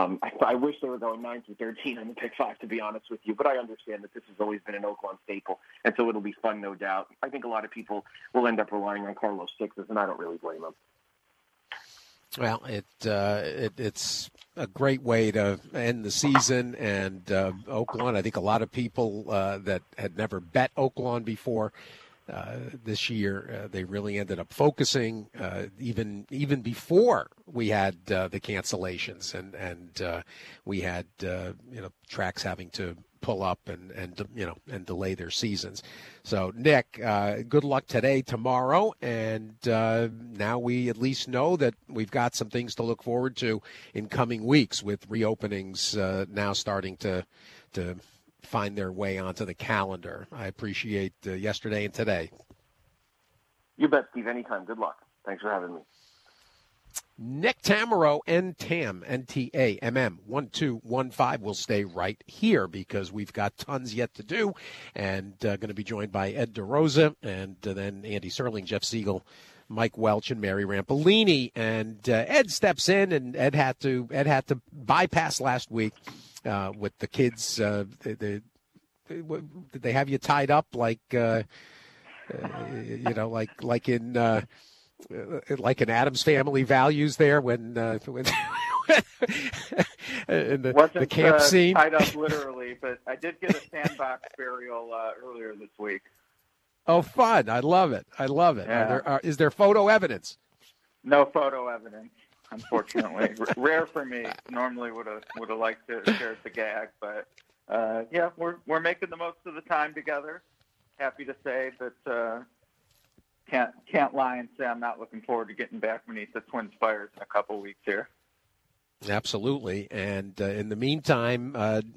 I wish they were going 9 through 13 on the pick 5, to be honest with you, but I understand that this has always been an Oaklawn staple, and so it'll be fun, no doubt. I think a lot of people will end up relying on Carlos Sixes, and I don't really blame them. Well, it's a great way to end the season. And Oaklawn, I think a lot of people that had never bet Oaklawn before this year, they really ended up focusing even before we had the cancellations and we had tracks having to pull up and delay their seasons. So Nick, good luck today, tomorrow, and now we at least know that we've got some things to look forward to in coming weeks with reopenings now starting to find their way onto the calendar. I appreciate yesterday and today. You bet, Steve. Anytime. Good luck. Thanks for having me. Nick Tammaro, NTAM, N-T-A-M-M, 1215. Will stay right here because we've got tons yet to do, and going to be joined by Ed DeRosa, and then Andy Serling, Jeff Siegel, Mike Welch, and Mary Rampolini. And Ed steps in, and Ed had to bypass last week with the kids. Did they have you tied up like like in Addams Family Values there when in the camp scene? Tied up literally, but I did get a sandbox burial earlier this week. Oh, fun! I love it. Yeah. Is there photo evidence? No photo evidence, unfortunately. Rare for me. Normally would have liked to share the gag, but yeah, we're making the most of the time together. Happy to say that can't lie and say I'm not looking forward to getting back beneath the Twin Spires in a couple weeks here. Absolutely, and in the meantime,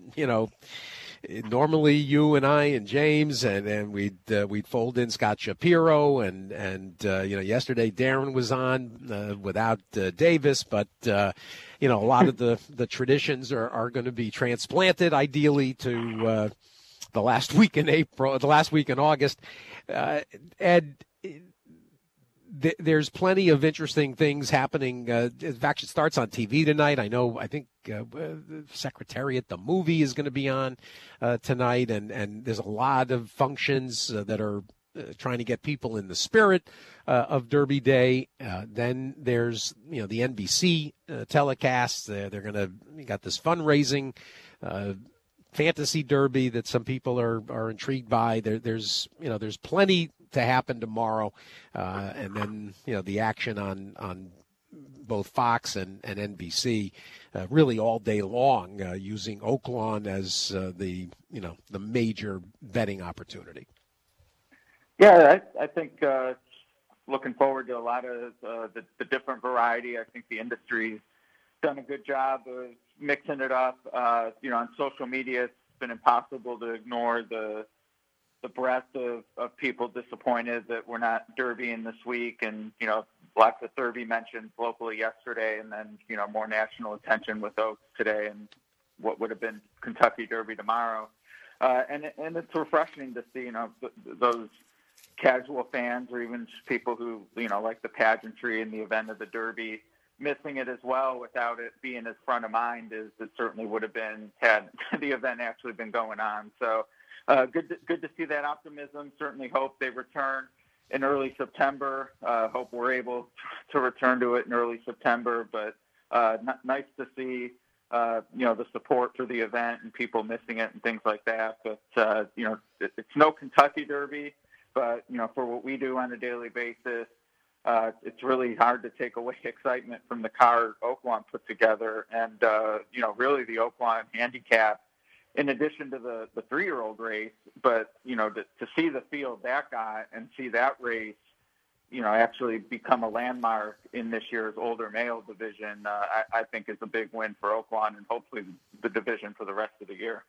normally you and I and James and we'd fold in Scott Shapiro and yesterday Darren was on without Davis, but a lot of the traditions are going to be transplanted ideally to the last week in August. Ed, there's plenty of interesting things happening. In fact, it starts on TV tonight. I think Secretariat, the movie, is going to be on tonight, and there's a lot of functions that are trying to get people in the spirit of Derby Day. Then there's the NBC telecasts. They got this fundraising fantasy derby that some people are intrigued by. There's plenty to happen tomorrow, and then the action on both Fox and NBC really all day long, using Oaklawn as the major betting opportunity. Yeah, I think looking forward to a lot of the different variety. I think the industry's done a good job of mixing it up. On social media, it's been impossible to ignore the breadth of people disappointed that we're not derbying this week, and lots of Derby mentions locally yesterday, and then more national attention with Oaks today, and what would have been Kentucky Derby tomorrow. And it's refreshing to see those casual fans or even just people who like the pageantry and the event of the Derby missing it as well without it being as front of mind as it certainly would have been had the event actually been going on. So good to see that optimism. Certainly hope they return in early September. Hope we're able to return to it in early September. But nice to see the support for the event and people missing it and things like that. But it's no Kentucky Derby. But for what we do on a daily basis, it's really hard to take away excitement from the card Oaklawn put together, and really the Oaklawn handicap, in addition to the 3-year-old race, but to see the field that got and see that race, actually become a landmark in this year's older male division, I think is a big win for Oaklawn and hopefully the division for the rest of the year.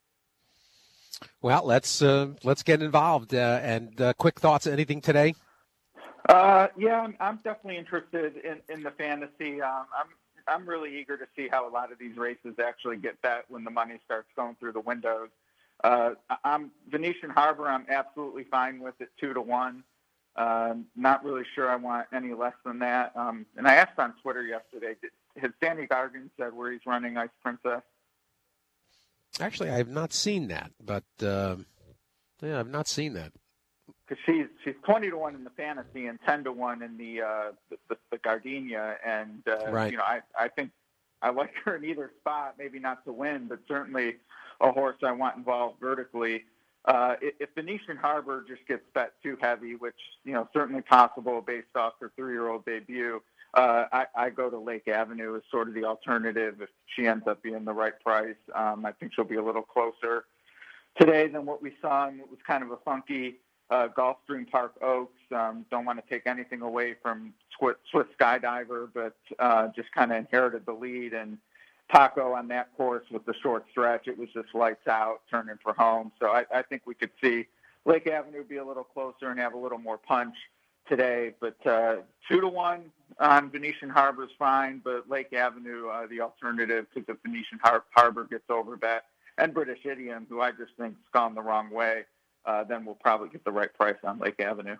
Well, let's get involved. And quick thoughts, anything today? Yeah, I'm definitely interested in the fantasy. I'm really eager to see how a lot of these races actually get bet when the money starts going through the windows. I'm Venetian Harbor. I'm absolutely fine with it 2-1. Not really sure I want any less than that. And I asked on Twitter yesterday, has Danny Gargan said where he's running Ice Princess? Actually, I have not seen that, but I've not seen that. Because she's 20-1 in the fantasy and 10-1 in the Gardenia, and right. I think I like her in either spot, maybe not to win, but certainly a horse I want involved vertically. If Venetian Harbor just gets bet too heavy, which, certainly possible based off her 3-year-old debut, I go to Lake Avenue as sort of the alternative if she ends up being the right price. I think she'll be a little closer today than what we saw, and it was kind of a funky Gulfstream Park Oaks. Don't want to take anything away from Swiss Skydiver, but just kind of inherited the lead. And Paco on that course with the short stretch, it was just lights out, turning for home. So I think we could see Lake Avenue be a little closer and have a little more punch today. But 2-1 on Venetian Harbor is fine, but Lake Avenue, the alternative, because if Venetian Harbor gets overbet, and British Idiom, who I just think's gone the wrong way, then we'll probably get the right price on Lake Avenue.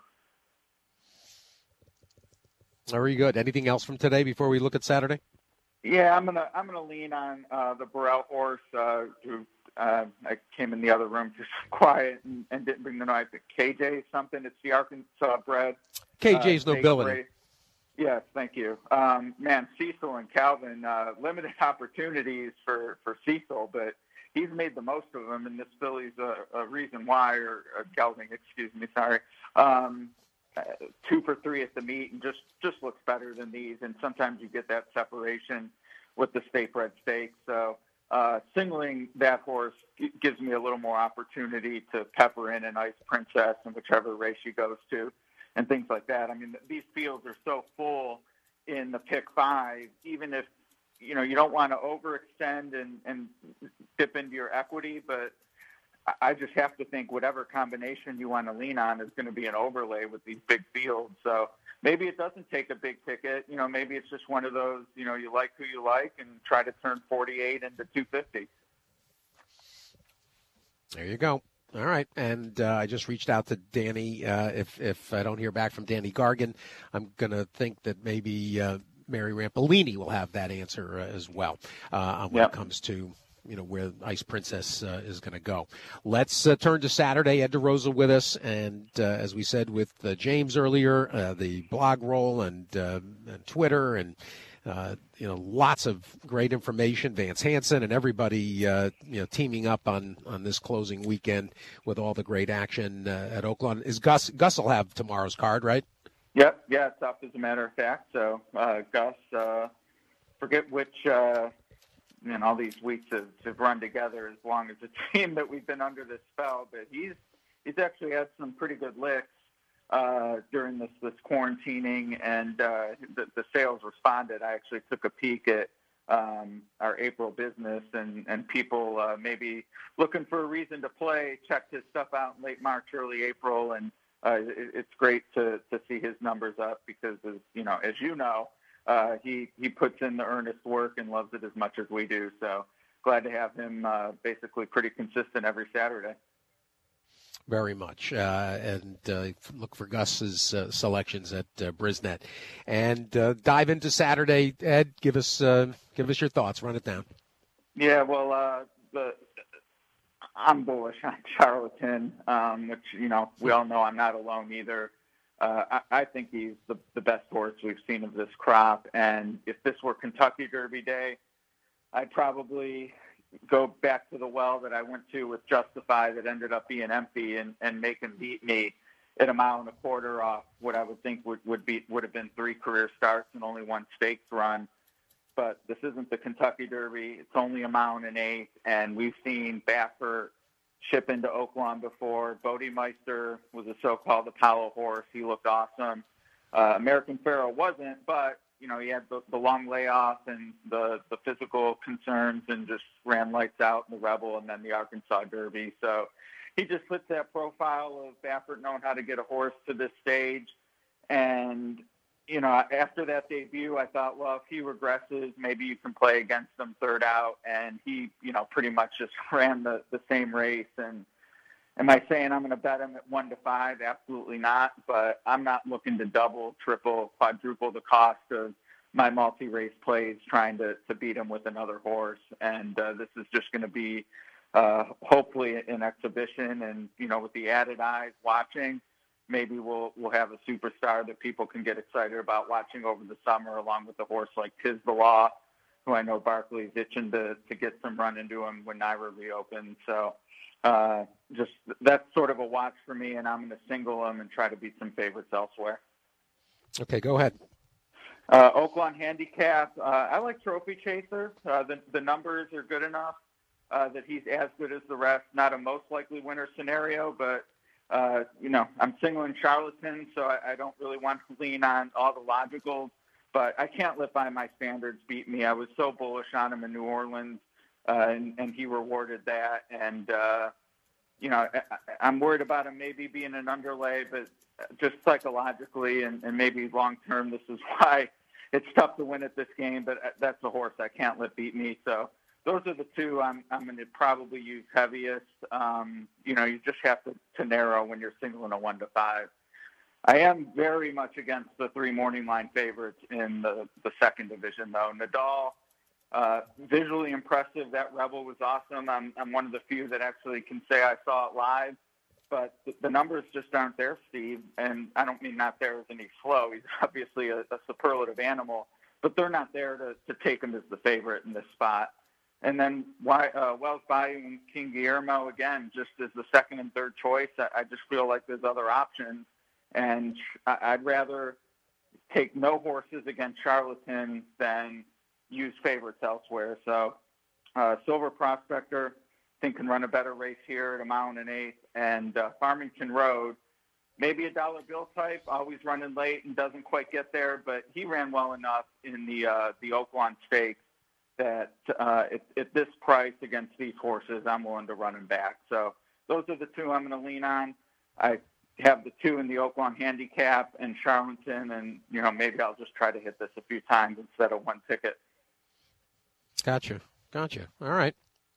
Very good. Anything else from today before we look at Saturday? Yeah, I'm gonna lean on the Burrell horse, who I came in the other room just quiet and didn't bring the knife. KJ something. It's the Arkansas bred. KJ's Nobility. Yes, thank you. Man, Cecil and Calvin, limited opportunities for Cecil, but he's made the most of them, and this filly's a reason why, or Gelding, excuse me, sorry. 2 for 3 at the meet, and just looks better than these. And sometimes you get that separation with the state bred stakes. So singling that horse gives me a little more opportunity to pepper in an Ice Princess in whichever race she goes to, and things like that. I mean, these fields are so full in the pick 5, even if you don't want to overextend and dip into your equity, but I just have to think whatever combination you want to lean on is going to be an overlay with these big fields. So maybe it doesn't take a big ticket. Maybe it's just one of those, you like who you like and try to turn 48 into 250. There you go. All right. And I just reached out to Danny. If I don't hear back from Danny Gargan, I'm going to think that maybe Mary Rampolini will have that answer as well when it comes to where Ice Princess is going to go. Let's turn to Saturday. Ed DeRosa with us, and as we said with James earlier, the blog roll and Twitter and lots of great information. Vance Hansen and everybody teaming up on this closing weekend with all the great action at Oaklawn. Is Gus will have tomorrow's card, right? Yep, yeah, it's up as a matter of fact. So Gus, forget which. All these weeks have run together as long as a team that we've been under this spell. But he's actually had some pretty good licks during this quarantining, and the sales responded. I actually took a peek at our April business, and people maybe looking for a reason to play checked his stuff out in late March, early April, and it's great to see his numbers up because, as you know. He puts in the earnest work and loves it as much as we do. So glad to have him basically pretty consistent every Saturday. Very much. And look for Gus's selections at Brisnet. And dive into Saturday. Ed, give us your thoughts. Run it down. Yeah, well, I'm bullish on Charlatan, which, we all know I'm not alone either. I think he's the best horse we've seen of this crop. And if this were Kentucky Derby Day, I'd probably go back to the well that I went to with Justify that ended up being empty and make him beat me at 1.25 miles off what I would think would have been 3 career starts and only 1 stakes run. But this isn't the Kentucky Derby. It's only 1.8 miles, and we've seen Baffert ship into Oaklawn before. Bodemeister was a so-called Apollo horse. He looked awesome. American Pharoah wasn't, but, he had the long layoff and the physical concerns and just ran lights out in the Rebel and then the Arkansas Derby. So he just fits that profile of Baffert knowing how to get a horse to this stage. And, after that debut, I thought, well, if he regresses, maybe you can play against him third out. And he, pretty much just ran the same race. And am I saying I'm going to bet him at 1-5? Absolutely not. But I'm not looking to double, triple, quadruple the cost of my multi-race plays trying to beat him with another horse. And this is just going to be hopefully an exhibition. And, with the added eyes watching, maybe we'll have a superstar that people can get excited about watching over the summer, along with a horse like Tiz the Law who I know Barkley's itching to get some run into him when NYRA reopens. So just that's sort of a watch for me, and I'm going to single him and try to beat some favorites elsewhere. Okay, go ahead. Oaklawn handicap. I like Trophy Chaser. The numbers are good enough that he's as good as the rest. Not a most likely winner scenario, but I'm singling Charlatan, so I don't really want to lean on all the logicals. But I can't let By My Standards beat me. I was so bullish on him in New Orleans, and he rewarded that. And I'm worried about him maybe being an underlay, but just psychologically and maybe long term, this is why it's tough to win at this game. But that's a horse I can't let beat me. So those are the two I'm going to probably use heaviest. You just have to narrow when you're singling a 1 to 5. I am very much against the 3 morning line favorites in the second division, though. Nadal, visually impressive. That Rebel was awesome. I'm one of the few that actually can say I saw it live, but the numbers just aren't there, Steve. And I don't mean not there as in he's slow. He's obviously a superlative animal, but they're not there to take him as the favorite in this spot. And then Wells Bayou and King Guillermo, again, just as the second and third choice. I just feel like there's other options. And I'd rather take no horses against Charlatan than use favorites elsewhere. So Silver Prospector, I think, can run a better race here at a mile and an eighth. And Farmington Road, maybe a dollar bill type, always running late and doesn't quite get there. But he ran well enough in the Oaklawn Stakes that at this price against these horses, I'm willing to run him back. So those are the two I'm going to lean on. I have the 2 in the Oaklawn handicap and Charlatan, and maybe I'll just try to hit this a few times instead of one ticket. Gotcha. All right.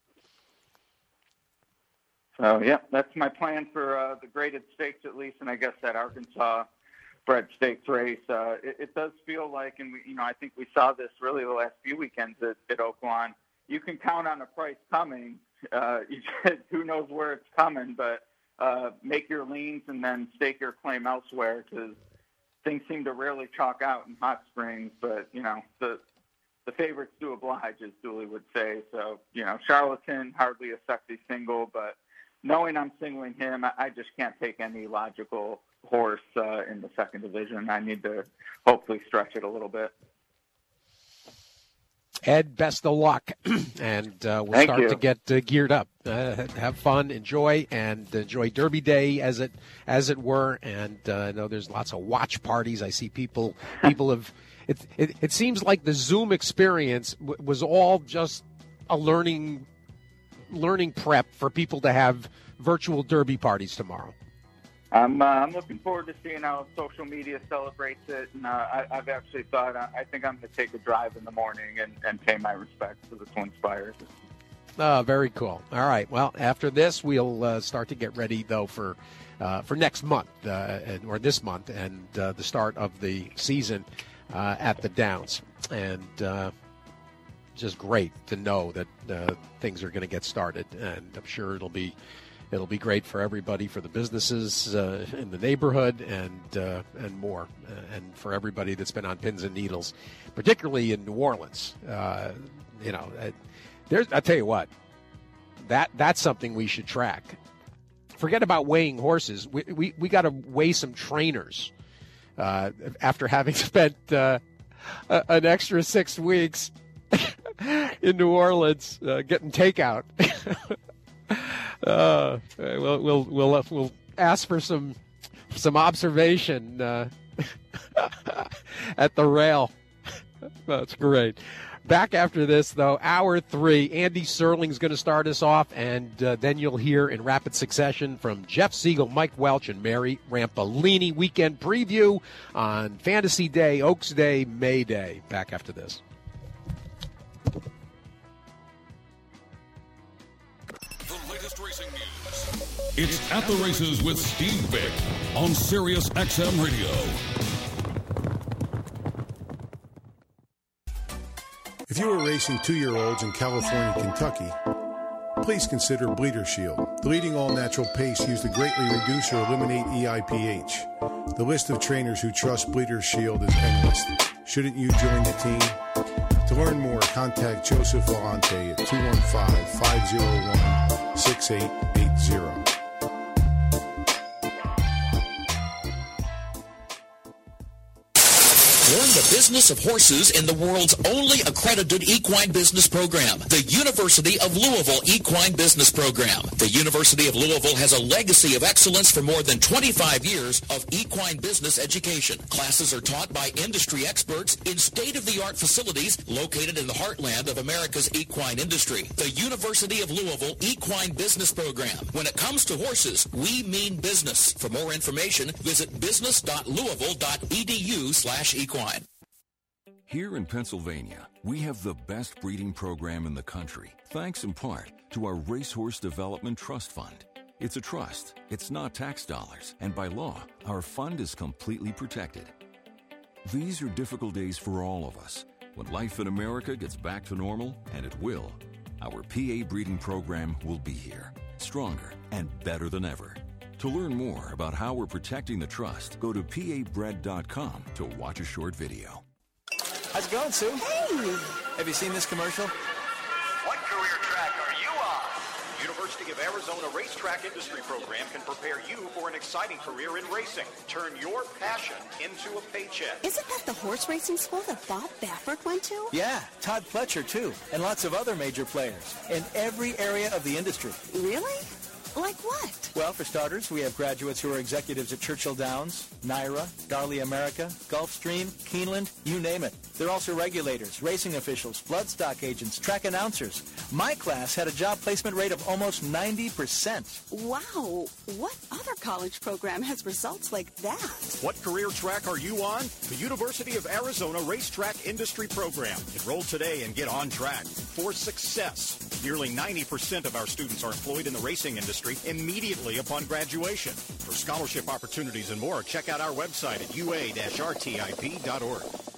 So yeah, that's my plan for the graded stakes at least, and I guess that Arkansas bred stakes race. It does feel like, and I think we saw this really the last few weekends at Oaklawn. You can count on a price coming. Who knows where it's coming, but make your leans and then stake your claim elsewhere, because things seem to rarely chalk out in Hot Springs. But the favorites do oblige, as Dooley would say. So Charlatan, hardly a sexy single, but knowing I'm singling him, I just can't take any logical horse in the second division. I need to hopefully stretch it a little bit. Ed, best of luck, and we'll start to get geared up. Have fun, enjoy Derby Day as it were. And I know there's lots of watch parties. I see people have. It seems like the Zoom experience was all just a learning prep for people to have virtual Derby parties tomorrow. I'm looking forward to seeing how social media celebrates it, and I've actually thought I think I'm going to take a drive in the morning and pay my respects to the Twin Spires. Very cool. All right. Well, after this, we'll start to get ready though for next month or this month and the start of the season at the Downs, and just great to know that things are going to get started, and I'm sure it'll be great for everybody, for the businesses in the neighborhood, and more, and for everybody that's been on pins and needles, particularly in New Orleans. I tell you what, that's something we should track. Forget about weighing horses. We got to weigh some trainers after having spent an extra 6 weeks in New Orleans getting takeout. We'll ask for some observation at the rail. That's great. Back after this, though, hour 3. Andy Serling's going to start us off, and then you'll hear in rapid succession from Jeff Siegel, Mike Welch, and Mary Rampolini. Weekend preview on Fantasy Day, Oaks Day, May Day. Back after this. Racing news. It's At the Races with Steve Vick on Sirius XM Radio. If you are racing 2-year-olds in California, Kentucky, please consider Bleeder Shield, the leading all-natural paste used to greatly reduce or eliminate EIPH. The list of trainers who trust Bleeder Shield is endless. Shouldn't you join the team? To learn more, contact Joseph Vellante at 215-501-6880. Learn the business of horses in the world's only accredited equine business program, the University of Louisville Equine Business Program. The University of Louisville has a legacy of excellence for more than 25 years of equine business education. Classes are taught by industry experts in state-of-the-art facilities located in the heartland of America's equine industry. The University of Louisville Equine Business Program. When it comes to horses, we mean business. For more information, visit business.louisville.edu/equine. Here in Pennsylvania, we have the best breeding program in the country, thanks in part to our Racehorse Development Trust Fund. It's a trust, it's not tax dollars, and by law, our fund is completely protected. These are difficult days for all of us. When life in America gets back to normal, and it will, our PA breeding program will be here, stronger and better than ever. To learn more about how we're protecting the trust, go to pabred.com to watch a short video. How's it going, Sue? Hey! Have you seen this commercial? What career track are you on? University of Arizona Racetrack Industry Program can prepare you for an exciting career in racing. Turn your passion into a paycheck. Isn't that the horse racing school that Bob Baffert went to? Yeah, Todd Pletcher, too, and lots of other major players in every area of the industry. Really? Like what? Well, for starters, we have graduates who are executives at Churchill Downs, Naira, Darley America, Gulfstream, Keeneland, you name it. They're also regulators, racing officials, bloodstock agents, track announcers. My class had a job placement rate of almost 90%. Wow. What other college program has results like that? What career track are you on? The University of Arizona Racetrack Industry Program. Enroll today and get on track for success. Nearly 90% of our students are employed in the racing industry immediately upon graduation. For scholarship opportunities and more, check out our website at ua-rtip.org.